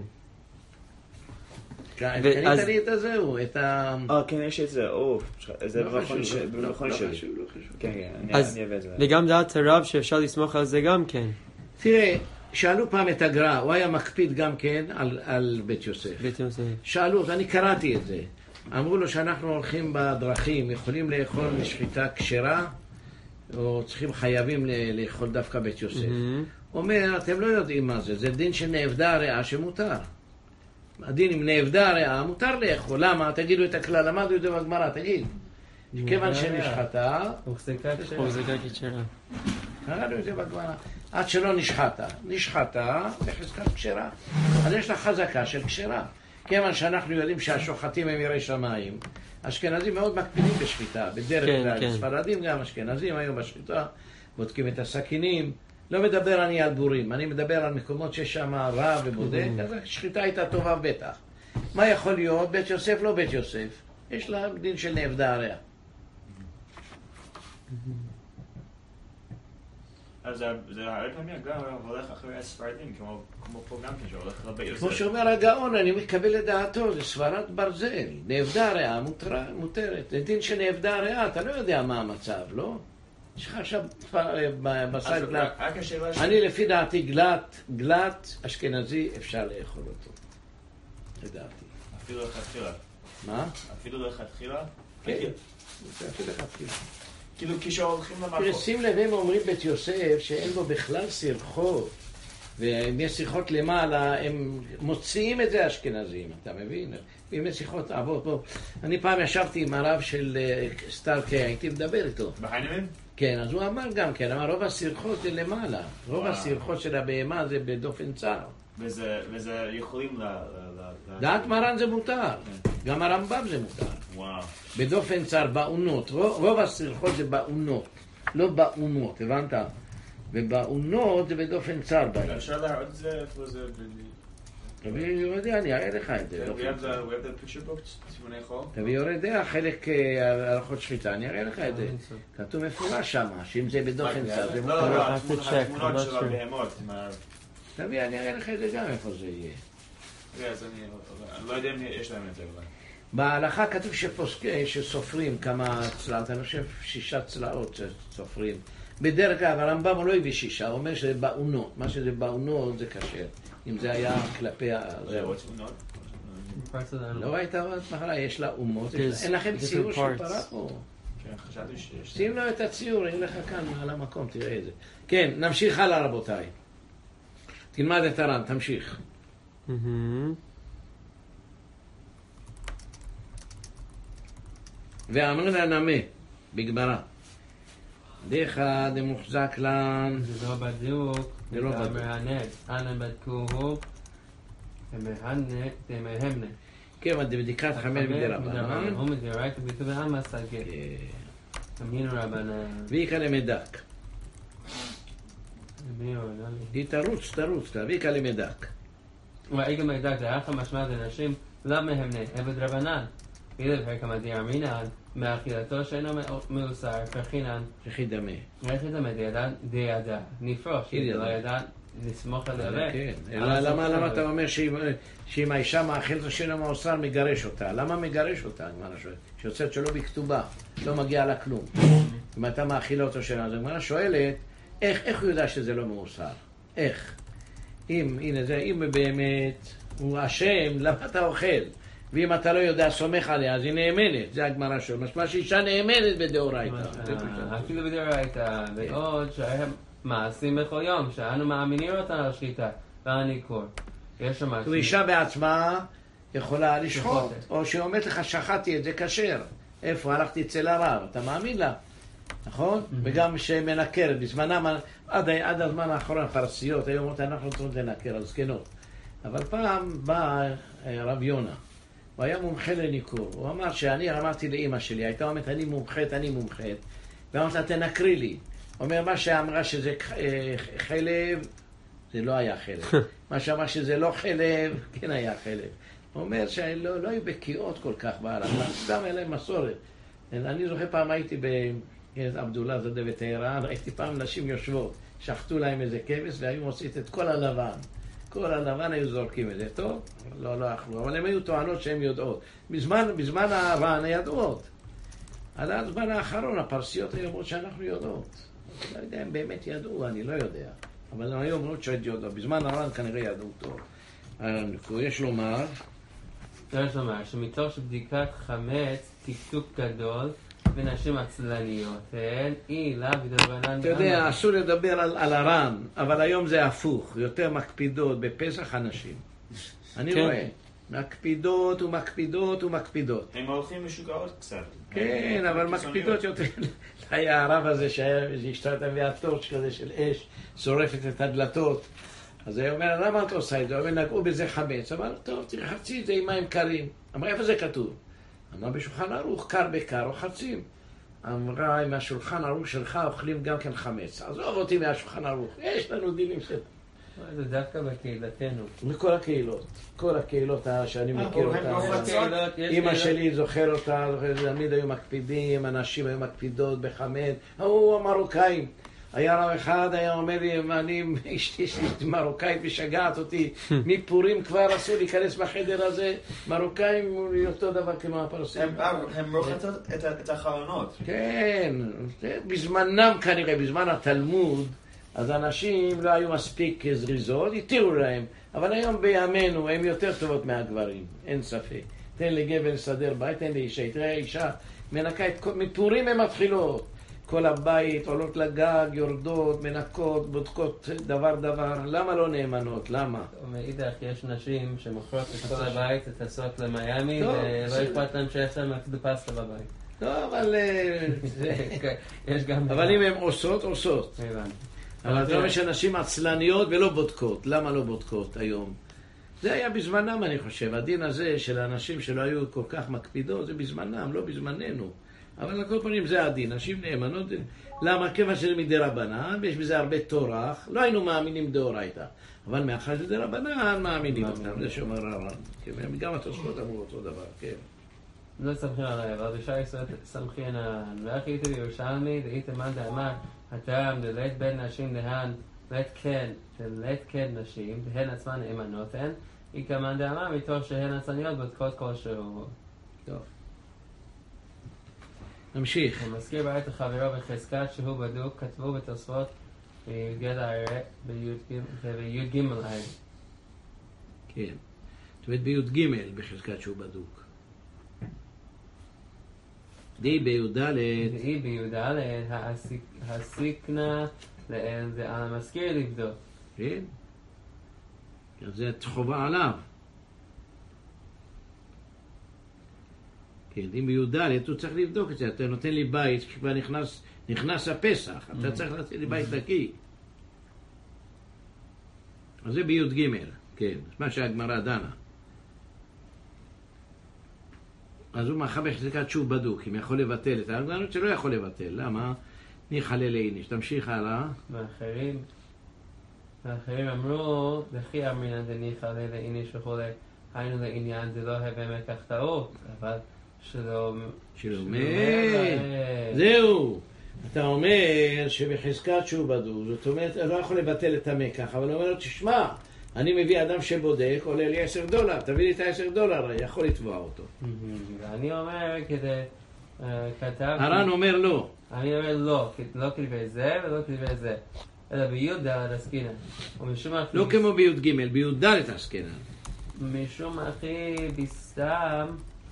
קנית לי את הזהו, את ה... כן, יש את זה. זה במכון שלי. לא חשוב. כן, אז אני אביא את זה. וגם דעת הרב שאפשר לסמוך על זה גם כן. תראה, שאלו פעם את הגר"א, הוא היה מקפיד גם כן על בית יוסף. בית יוסף. שאלו, ואני קראתי את זה. אמרו לו שאנחנו הולכים בדרכים, יכולים לאכול משחיטה כשרה, או חייבים לאכול דווקא בית יוסף. הוא אומר, אתם לא יודעים מה זה, זה דין של נאבדה הריאה שמותר. הדין אם נאבדה הריאה, מותר לאכול. למה? תגידו את הכלל, למדו את זה בגמרא, תגיד. כיוון שנשחטה, הוחזקה כשרה. קראנו את זה בגמרא. עד שלא נשחטה בחזקת כשרה. אז יש לה חזקה של כשרה. כיוון שאנחנו יודעים שהשוחטים הם יראי שמיים, אשכנזים מאוד מקפידים בשחיטה, בדרך כלל, ספרדים גם אשכנזים היום בשחיטה, בודקים את הסכינים, לא מדבר אני על בורים, אני מדבר על מקומות שיש שם רע ובודק, אז השחיטה הייתה טובה בטח. מה יכול להיות? בית יוסף לא בית יוסף, יש לה דין של נאבדה הריאה. אז זה הרבה פעמים גם הולך אחרי הספרדים, כמו פה גם כן, שהולך לבית יוסף. כמו שאומר הגאון, אני מקבל לדעתו, זה סברת ברזל. נאבדה הריאה מותרת. זה דין שנאבדה הריאה, אתה לא יודע מה המצב, לא? יש לך עכשיו בשר גלת. אני לפי דעתי גלת אשכנזי אפשר לאכול אותו. לדעתי. אפילו לכתחילה. מה? אפילו לכתחילה? כן. אפילו לכתחילה. כאילו כשהולכים למקום. תראה, שים לב, הם אומרים בית יוסף שאין בו בכלל סרחות, ואם יש שיחות למעלה, הם מוציאים את זה אשכנזים, אתה מבין? אם יש שיחות עבוד פה. אני פעם ישבתי עם הרב של סטארקי, הייתי מדבר איתו. בחיינימן? כן, אז הוא אמר גם כן, אמר רוב הסרחות זה למעלה, רוב הסרחות של הבהמה זה בדופן צר. וזה יכולים דעת מרן זה מותר, גם הרמב"ם זה מותר. וואו. בדופן צר, באונות, רוב הסרחות זה באונות, לא באונות, הבנת? ובאונות זה בדופן צר. אפשר להראות את זה, איפה זה? תביא יורדיה, אני אראה לך את זה. We have the picture book, סימוני חול. תביא יורדיה, חלק הלכות שחיטה, אני אראה לך את זה. כתוב מפורש שם, שאם זה בדופן צר, זה מותר. התמונות של הבהמות. תביא, אני אראה לך את זה גם איפה זה יהיה. אז אני לא יודע אם יש להם את זה אולי. בהלכה כתוב שסופרים כמה צלעות, אני חושב 6 צלעות שסופרים. בדרך כלל הרמב"ם הוא לא הביא 6, הוא אומר שזה באונות. מה שזה באונות זה כשר. אם זה היה כלפי לא ראית מחלה, יש לה אומות. אין לכם ציור של פרה פה? חשבתי שיש... שים לו את הציור, אין לך כאן על המקום, תראה את זה. כן, נמשיך הלאה רבותיי. תלמד את הר"ן, תמשיך. ואמרינן נמה, בגמרא. דחא דמוחזק לן. זה לא בדיוק. זה לא בדיוק. מהנד. אנא בדקוהו. תמהמנה. כן, אבל בדיקת חמץ מדרבנן. הוא מדרייתא בכתובי עמא סגה. אמינו רבנן. ואיכא למדק. היא תרוץ, ואיכא למדק. ואיכא למדק, דאחא משמע דנשים לא מהמנה, עבד רבנן. ואילו כמה דיאמרינן, מאכילתו שאינו מאוסר, פרחינן. וכי דמה. וכי דמה דידע. נפרוש, לא ידע לסמוך על הלב. כן, למה אתה אומר שאם האישה מאכילתו שאינו מאוסר, מגרש אותה? למה מגרש אותה? שיוצאת שלא בכתובה, לא מגיע לה כלום. אם אתה מאכיל אותו שאינו, אז הגמרא שואלת, איך הוא יודע שזה לא מאוסר? איך? אם באמת הוא אשם, למה אתה אוכל? ואם אתה לא יודע, סומך עליה, אז היא נאמנת. זה הגמרא שלו. משמע שאישה נאמנת בדאורייתא. אפילו בדאורייתא. ועוד שהם מעשים בכל יום, שאנו מאמינים אותם על השחיטה ועל הניכור. יש שם מעשים. ואישה בעצמה יכולה לשחוט. או שהיא אומרת לך, שחטתי את זה כשר. איפה? הלכתי אצל הרב. אתה מאמין לה. נכון? וגם שמנקרת. בזמנם, עד הזמן האחרון, הפרסיות, היו אומרות, אנחנו צריכים לנקר, אז זקנות. אבל פעם בא רב יונה. הוא היה מומחה לניקור. הוא אמר שאני אמרתי לאמא שלי, הייתה אומרת, אני מומחת. ואמרת לה, תנקרי לי. הוא אומר, מה שאמרה שזה חלב, זה לא היה חלב. מה שאמר שזה לא חלב, כן היה חלב. הוא אומר שלא היו בקיאות כל כך בהלכה, סתם היה להם מסורת. אני זוכר פעם הייתי בעבדולה זאדה וטהרן, ראיתי פעם נשים יושבות, שחטו להם איזה כבש והיו מוציאות את כל הלבן. כל הלבן היו זורקים את זה, טוב? לא אכלו, אבל הם היו טוענות שהן יודעות. בזמן הר"ן ידעות. עד הזמן האחרון הפרסיות היו אומרות שאנחנו יודעות. לא יודע, הם באמת ידעו, אני לא יודע. אבל הם היו אומרות שהן יודעות. בזמן הר"ן כנראה ידעו טוב. יש לומר... צריך לומר שמתוך שבדיקת חמץ, טקטוק גדול, ונשים עצלניות, היא לה ודרבנן... אתה יודע, אסור לדבר על הר"ן, אבל היום זה הפוך, יותר מקפידות בפסח הנשים. אני רואה, מקפידות ומקפידות. הם הולכים משוגעות קצת. כן, אבל מקפידות יותר. היה הרב הזה שהשתרת מביאה טורץ' כזה של אש, שורפת את הדלתות. אז הוא אומר, למה אתה עושה את זה? הוא אומר, נגעו בזה חמץ. אמר, טוב, תרחצי את זה עם מים קרים. אמר, איפה זה כתוב? אמר, בשולחן ערוך, קר בקר, רוחצים. אמרה, עם השולחן ערוך שלך אוכלים גם כן חמץ. עזוב אותי מהשולחן ערוך. יש לנו דינים של... זה דווקא בקהילתנו. מכל הקהילות. כל הקהילות שאני מכיר אותה. אמא שלי זוכר אותה, תמיד היו מקפידים, אנשים היו מקפידות בחמץ. הוא המרוקאים. היה רב אחד, היה אומר לי, אני אשתי מרוקאית ושגעת אותי, מפורים כבר אסור להיכנס בחדר הזה, מרוקאים הוא אותו דבר כמו הפרסים. הם רוחצות את החלונות. כן, בזמנם כנראה, בזמן התלמוד, אז אנשים לא היו מספיק זריזות, התירו להם, אבל היום בימינו הם יותר טובות מהגברים, אין ספק. תן לגבר לסדר בית, תן לאישה, תראה אישה, מנקה את כל, מפורים הם מתחילות. כל הבית, עולות לגג, יורדות, מנקות, בודקות דבר. למה לא נאמנות? למה? מאידך יש נשים שמוכרות את כל הבית, טסות למיאמי, ולא אכפת להם שיש להם אפילו פסטה בבית. לא, אבל... יש גם... אבל אם הן עושות. אבל זה אומר שאנשים עצלניות ולא בודקות. למה לא בודקות היום? זה היה בזמנם, אני חושב. הדין הזה של האנשים שלא היו כל כך מקפידות, זה בזמנם, לא בזמננו. אבל על כל פנים זה הדין, נשים נאמנות, למה? כיוון שזה מדרבנן, ויש בזה הרבה תורח, לא היינו מאמינים דאורייתא, אבל מאחר זה דרבנן, מאמינים אותם, זה שאומר הר"ן, גם התוספות אמרו אותו דבר, כן. לא סמכין עליי, אבל בשעה ישראל סמכין, ואיך הייתי בירושלמי, והייתי מאן דאמר, הטעם דלית בין נשים דהן, לית כן נשים, והן עצמן נאמנות הן, היא כמאן דאמר מתוך שהן עצמניות בודקות כלשהו. טוב. נמשיך. הוא מזכיר בעת לחברו בחזקת שהוא בדוק, כתבו בתוספות בי"ג הרי. כן. זאת אומרת בי"ג בחזקת שהוא בדוק. די בי"ד. די בי"ד, הסיקנה לאל זה על המזכיר לבדוק. כן. אז זה חובה עליו. כן, אם בי"ד הוא צריך לבדוק את זה. אתה נותן לי בית, כשכבר נכנס הפסח, אתה צריך לתת לי בית נקי. אז זה בי"ג, כן, מה שהגמרא דנה. אז הוא מחבר בחזקת שהוא בדוק, אם יכול לבטל את ההגמרות שלא יכול לבטל. למה? ניחא לאיניש. תמשיך הלאה. ואחרים אמרו, לכי אמרינן דניחא לאיניש וכולי, היינו לעניין זה לא הווה מכך טעות, אבל שלא זהו. אתה אומר שבחזקת שהוא בדוק, זאת אומרת, אני לא יכול לבטל את המקח, אבל הוא אומר לו, תשמע, אני מביא אדם שבודק, עולה לי $10, תביא לי את $10, יכול לתבוע אותו. ואני אומר כדי, כתבתי... הר"ן אומר לא. אני אומר לא, לא כלפי זה ולא כלפי זה, אלא בי"ד עסקינן. לא כמו בי"ג, בי"ד עסקינן. משום אחי בסתם...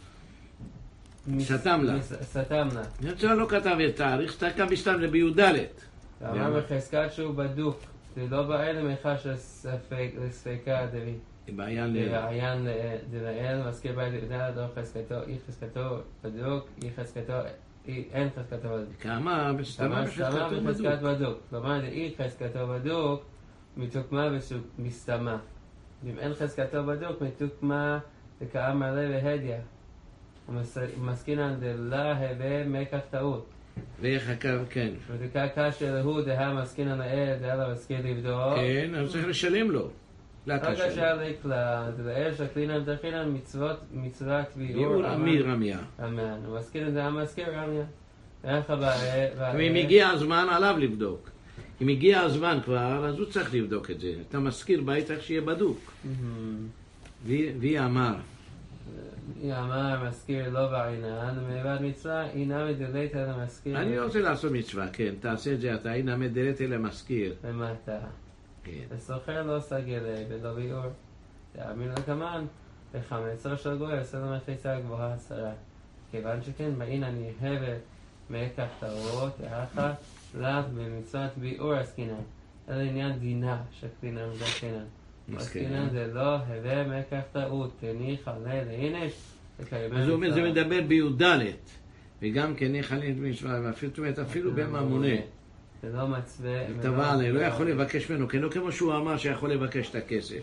סתם לה. סתם לה. יצא לא כתב את תאריך, סתם בסתם לבי"ד. ואמר בחזקת שהוא בדוק, זה לא בא אלה מאחד של ספקה דבי. בעיין דלאל, מזכיר בית בי"ד, לא חזקתו, אי חזקתו בדוק, אי חזקתו, אין חזקתו בדוק. כמה בסתמה בחזקת בדוק. כלומר, אי חזקתו בדוק, מתוקמה מסתמה. אם אין חזקתו בדוק, מתוקמה וכאמר לה והדיה. ומסכינן דלה הווה מקח טעות. ואיך הקו, כן. ודקה קשה להוא דה מסכינן לאל, דה לה מזכיר לבדוק. כן, אז צריך לשלם לו. לא קשה לכלל, דלאל שקלינן דחינן מצוות ביאור רמיה. אמן. ומסכינן דה מזכיר רמיה. אם הגיע הזמן עליו לבדוק. אם הגיע הזמן כבר, אז הוא צריך לבדוק את זה. אתה מזכיר בית איך שיהיה בדוק. והיא אמר. היא אמר, מזכיר לא בעינן, ומלבד מצווה, אינה מדלת אל המזכיר. אני רוצה לעשות מצווה, כן, תעשה את זה, אתה אינה מדלת אל המזכיר. ומטה. כן. וסוחר לא סגלה, ולא ביאור. תאמין לכמן, וחמצו של גוי, עושה לו מחיצה גבוהה 10. כיוון שכן, באין אני הבט, מקח טעות, יחד, לאו במצוות ביאור עסקינן. אלא עניין דינה, שקלינן ודחינן. מסכינן זה לא הווה מקח טעות, תניח עלי לאינש. אז הוא אומר, זה מדבר בי"ד, וגם כניח עלי מצווה, אפילו בממונה. זה לא מצווה. טבע עלי, לא יכול לבקש ממנו, כן, לא כמו שהוא אמר שיכול לבקש את הכסף.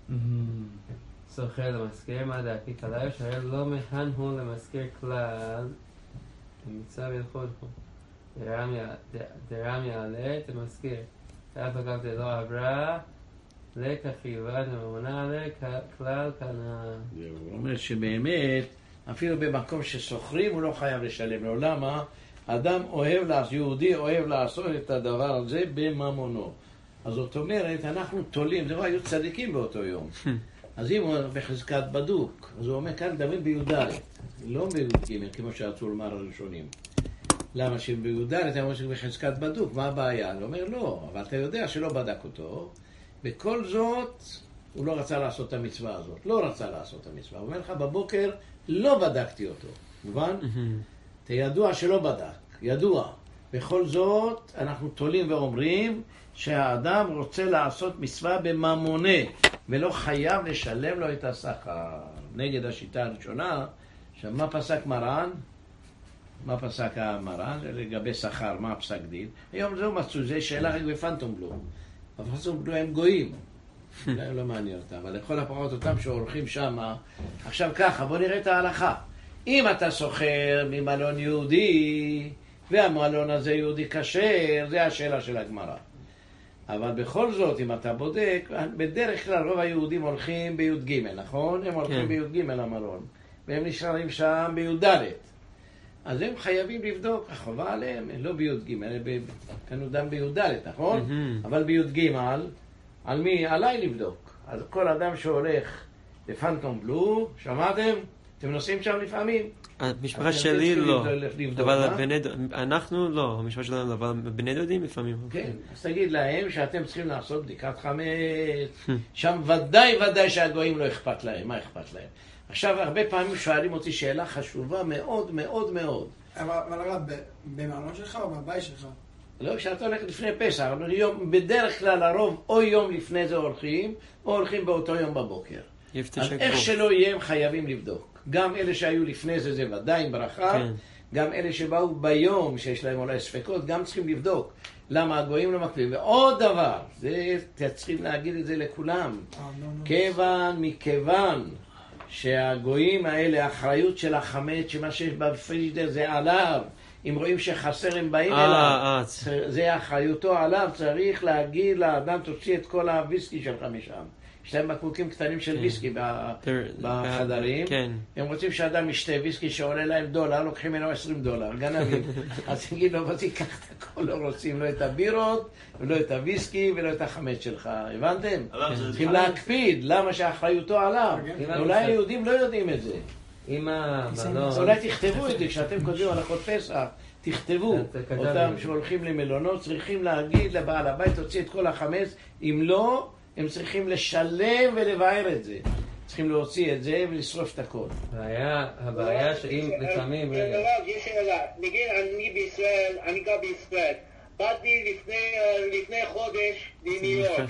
סוחר למזכיר, מה דעתי כלל, שהרי לא מהן הוא למזכיר כלל, ומצב ילכוד הוא. דרם יעלה את המזכיר. ואף אגב זה לא עברה, לקח חיובה וממונה עליה כלל כנע. הוא אומר שבאמת, אפילו במקום שסוחרים הוא לא חייב לשלם לו. למה? אדם יהודי אוהב לעשות את הדבר הזה בממונו. אז זאת אומרת, אנחנו תולים, זה לא היו צדיקים באותו יום. אז אם הוא בחזקת בדוק, אז הוא אומר כאן דבר בי"ד, לא בי"ג, כמו שרצו לומר הראשונים. למה שבי"ד אתה אומר שבחזקת בדוק, מה הבעיה? הוא אומר לא, אבל אתה יודע שלא בדק אותו, בכל זאת הוא לא רצה לעשות את המצווה הזאת, לא רצה לעשות את המצווה. הוא אומר לך בבוקר, לא בדקתי אותו, מובן? אתה ידוע שלא בדק, ידוע. בכל זאת אנחנו תולים ואומרים שהאדם רוצה לעשות מצווה בממונה, ולא חייב לשלם לו את השכר. נגד השיטה הראשונה, מה פסק מרן? מה פסק המרן? לגבי שכר, מה הפסק דין? היום זהו מצאו, זה שאלה רק בפנטום בלו. הפנטום בלו הם גויים. לא מעניין אותם, אבל לכל הפחות אותם שהולכים שם. עכשיו ככה, בוא נראה את ההלכה. אם אתה סוחר ממלון יהודי, והמלון הזה יהודי כשר, זה השאלה של הגמרא. אבל בכל זאת, אם אתה בודק, בדרך כלל רוב היהודים הולכים בי"ג, נכון? הם הולכים בי"ג למלון, והם נשארים שם בי"ד. אז הם חייבים לבדוק, החובה עליהם, לא בי"ג, כאן דם בי"ד, נכון? אבל בי"ג, על מי? עליי לבדוק. אז כל אדם שהולך לפנטום בלו, שמעתם? אתם נוסעים שם לפעמים? המשפחה שלי לא, אבל אנחנו לא, המשפחה שלנו לא, אבל בני דודים לפעמים. כן, אז תגיד להם שאתם צריכים לעשות בדיקת חמץ, שם ודאי שהגויים לא אכפת להם, מה אכפת להם? עכשיו הרבה פעמים שואלים אותי שאלה חשובה מאוד מאוד מאוד. אבל הרב, במעלון שלך או בבית שלך? לא, כשאתה הולך לפני פסח, בדרך כלל הרוב או יום לפני זה הולכים, או הולכים באותו יום בבוקר. אז איך שלא יהיה הם חייבים לבדוק. גם אלה שהיו לפני זה, זה ודאי עם ברכה, כן. גם אלה שבאו ביום שיש להם אולי ספקות, גם צריכים לבדוק למה הגויים לא מקפידים. ועוד דבר, צריכים להגיד את זה לכולם, מכיוון שהגויים האלה, האחריות של החמץ, שמה שיש בפריג'ידר זה עליו, אם רואים שחסר הם באים אליו, זה אחריותו עליו, צריך להגיד לאדם תוציא את כל הוויסקי שלך משם. יש להם בקבוקים קטנים של ויסקי בחדרים. הם רוצים שאדם ישתה ויסקי שעולה להם $1, לוקחים ממנו $20, גנבים. אז תגיד לו, בוא תיקח את הכל, לא רוצים לא את הבירות, ולא את הוויסקי, ולא את החמץ שלך. הבנתם? צריכים להקפיד, למה שאחריותו עליו. אולי היהודים לא יודעים את זה. אולי תכתבו את זה, כשאתם כותבים הלכות פסח, תכתבו אותם שהולכים למלונות, צריכים להגיד לבעל הבית, תוציא את כל החמץ, אם לא, הם צריכים לשלם ולבאר את זה. צריכים להוציא את זה ולשרוף את הכל. הבעיה שאם לפעמים... יש שאלה. נגיד, אני בישראל, אני גר בישראל. באתי לפני חודש לניו יורק.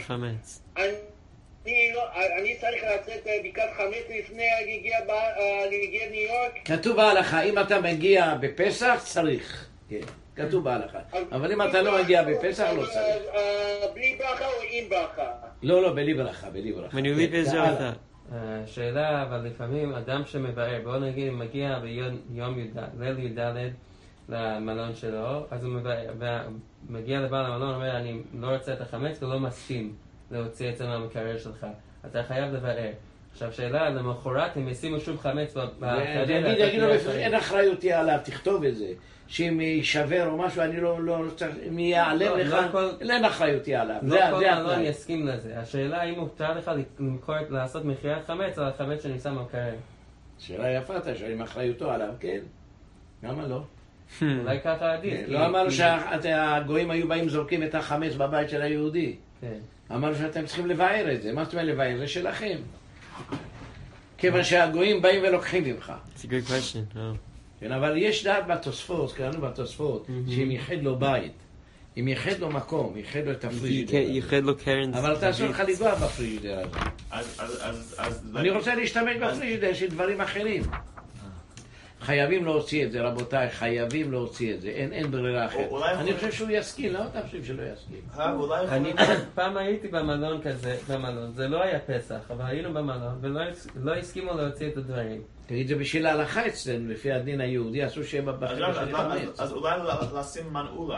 אני צריך לצאת בדיקת חמץ לפני להגיע ניו יורק? כתוב בהלכה, אם אתה מגיע בפסח, צריך. כן. כתוב בהלכה. אבל אם אתה לא מגיע בפסח, לא צריך. בלי ברכה או עם ברכה? לא, בלי ברכה, בלי ברכה. מניולי באיזה אותה. שאלה, אבל לפעמים אדם שמבאר, בוא נגיד, מגיע ביום ליל י"ד למלון שלו, אז הוא מגיע לבעל המלון, אומר, אני לא רוצה את החמץ ולא מסכים להוציא את זה מהמקרר שלך. אתה חייב לבאר. עכשיו שאלה, למחרת הם ישימו שוב חמץ בחדר. יגידו, אין אחריותי עליו, תכתוב את זה. שאם יישבר או משהו, אני לא צריך, אם ייעלם לך, אין אחריותי עליו. לא כל מלון יסכים לזה. השאלה אם מותר לך לעשות מכירת חמץ על החמץ שנמצא במקרר. שאלה יפה, אתה שואל אם אחריותו עליו, כן? למה לא? אולי ככה עדיף. לא אמרנו שהגויים היו באים זורקים את החמץ בבית של היהודי. כן. אמרנו שאתם צריכים לבאר את זה. מה זאת אומרת לבאר? זה שלכם. כיוון שהגויים באים ולוקחים ממך. That's a good question. כן, אבל יש דעת בתוספות, קראנו בתוספות, שאם ייחד לו בית, אם ייחד לו מקום, ייחד לו את הפריג'ידר. ייחד לו קרן. אבל אתה אסור לך לגוע בפריג'ידר הזה. אני רוצה להשתמש בפריג'ידר של דברים אחרים. חייבים להוציא את זה, רבותיי, חייבים להוציא את זה, אין ברירה אחרת. אני חושב שהוא יסכים, לא אתה חושב שלא יסכים. אני פעם הייתי במלון כזה, זה לא היה פסח, אבל היינו במלון ולא הסכימו להוציא את הדברים. תגיד, זה בשביל ההלכה אצלנו, לפי הדין היהודי, אסור שיהיה בחדר של חמץ. אז אולי לשים מנעול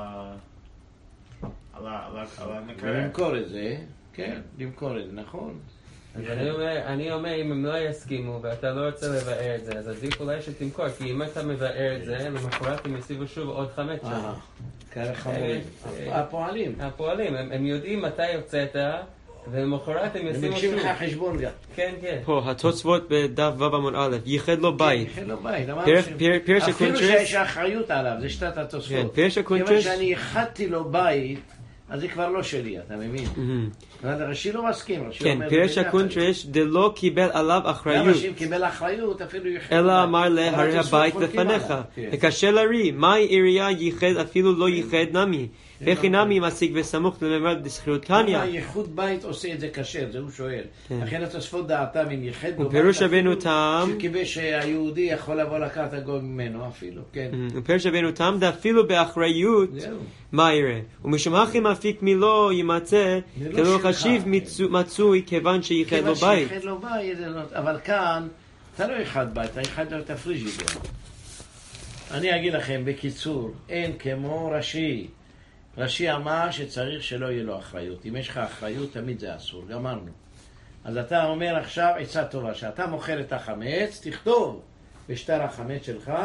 על המקרר. ולמכור את זה, כן, למכור את זה, נכון. אני אומר, אם הם לא יסכימו ואתה לא רוצה לבאר את זה, אז עדיף אולי שתמכור, כי אם אתה מבאר את זה, למחרת הם יסיבו שוב עוד חמץ שם. כאלה חמורים. הפועלים, הם יודעים מתי יוצאת, ולמחרת הם ישימו שוב. הם לך חשבון גם. כן. פה, התוצאות בדף ו' עמוד א', ייחד לו בית. ייחד לו בית, אפילו שיש האחריות עליו, זה שתת התוספות. כיוון שאני ייחדתי לו בית, אז זה כבר לא שלי, אתה מבין? רש"י לא מסכים. כן, פירש הקונטרש דלא קיבל עליו אחריות. למה שאם קיבל אחריות אפילו ייחד. אלא אמר לה, הרי הבית לפניך. וקשה לרי, מהי עירייה ייחד אפילו לא ייחד נמי? וכי נמי משיג וסמוך לממד דסחירות קניה. למה ייחוד בית עושה את זה קשה? זה הוא שואל. לכן התוספות דעתם אם ייחד לו בית. ופירוש רבנו תם. שקיבל שהיהודי יכול לבוא לקחת הגוי ממנו אפילו, כן. ופירוש רבנו תם דאפילו באחריות. מה יראה? ומשום הכי מפיק מלא יימצא, כלא חשיב מצוי כיוון שייחד לו בית. כיוון שייחד לו בית, אבל כאן אתה לא ייחד בית, אתה ייחד לו את הפריג'ידר. אני אגיד לכם בקיצור, אין כמו רש"י. רש"י אמר שצריך שלא יהיה לו אחריות. אם יש לך אחריות, תמיד זה אסור. גמרנו. אז אתה אומר עכשיו עצה טובה, שאתה מוכר את החמץ, תכתוב בשטר החמץ שלך,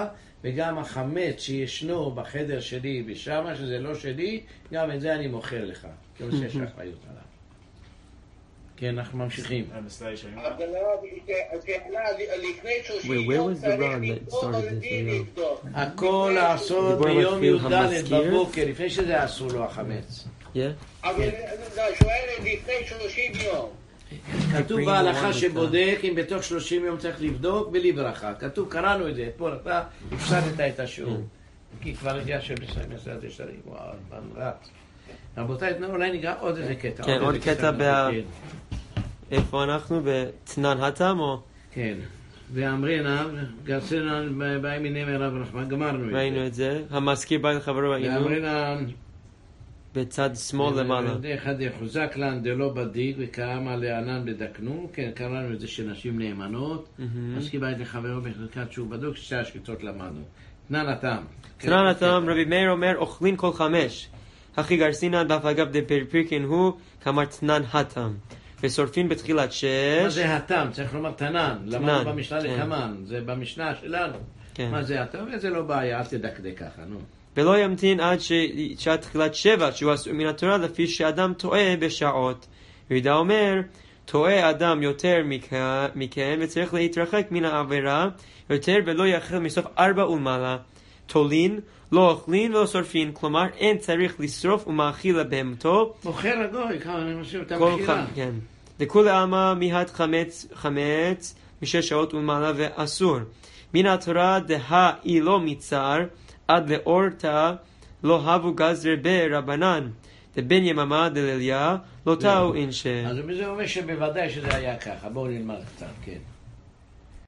וגם החמץ שישנו בחדר שלי ושמה, שזה לא שלי, גם את זה אני מוכר לך. כי הוא עושה שאחריות עליו. כן, אנחנו ממשיכים. אבל השאלה, לפני 30 Wait, where יום was the צריך run that לבדוק started או this לבדוק. הכל לעשות דיבור ביום מתחיל י"ד המזכיר. בבוקר, לפני שזה אסור לו החמץ. Yeah. אבל שואלת לפני 30 יום. כתוב בהלכה שבודק אם בתוך 30 יום צריך לבדוק בלי ברכה. כתוב, קראנו את זה, אתמול אתה הפסדת את השיעור. כי כבר הגיע של מסעד ישרים, וואו, רץ. רבותיי, אולי ניגע עוד איזה קטע. כן, עוד קטע איפה אנחנו? בתנן התם או? כן. ואמרינא, גרסנא באי מיני מרב רחמן, גמרנו את זה. ראינו את זה. המזכיר בית לחברו ראינו. ואמרינא, בצד שמאל למעלה. אחד יחוזק לן דלא בדיק וקאמה לענן בדקנו. כן, קראנו את זה שנשים נאמנות. מזכיר בית לחברו בחזקת שהוא בדוק, שתי השקיטות למדנו. תנן התם. תנן התם, רבי מאיר אומר, אוכלין כל 5. הכי גרסינן דף אגב דפרפרקין הוא כמר תנן התם. ושורפין בתחילת 6. מה זה התם? צריך לומר תנן. למדנו במשנה לחמן. זה במשנה שלנו. מה זה התם? וזה לא בעיה, אל תדקדק ככה, נו. ולא ימתין עד שעת תחילת 7, שהוא אסור מן התורה, לפי שאדם טועה בשעות. וידע אומר, טועה אדם יותר מכם, וצריך להתרחק מן העבירה יותר, ולא יאכל מסוף 4 ומעלה. תולין, לא אוכלין ולא שורפין, כלומר אין צריך לשרוף ומאכיל לבהמתו. מוכר הגוי, כמה אני משאיר את המחילה. כן. לכולי עלמא מיהת חמץ 6 שעות ומעלה ואסור. מן התורה דהה היא לא מצער, עד לאורתא לא הבו גזר ברבנן. דבן יממה דליליה לא טעו אינשה. אז זה אומר שבוודאי שזה היה ככה. בואו נלמד קצת, כן.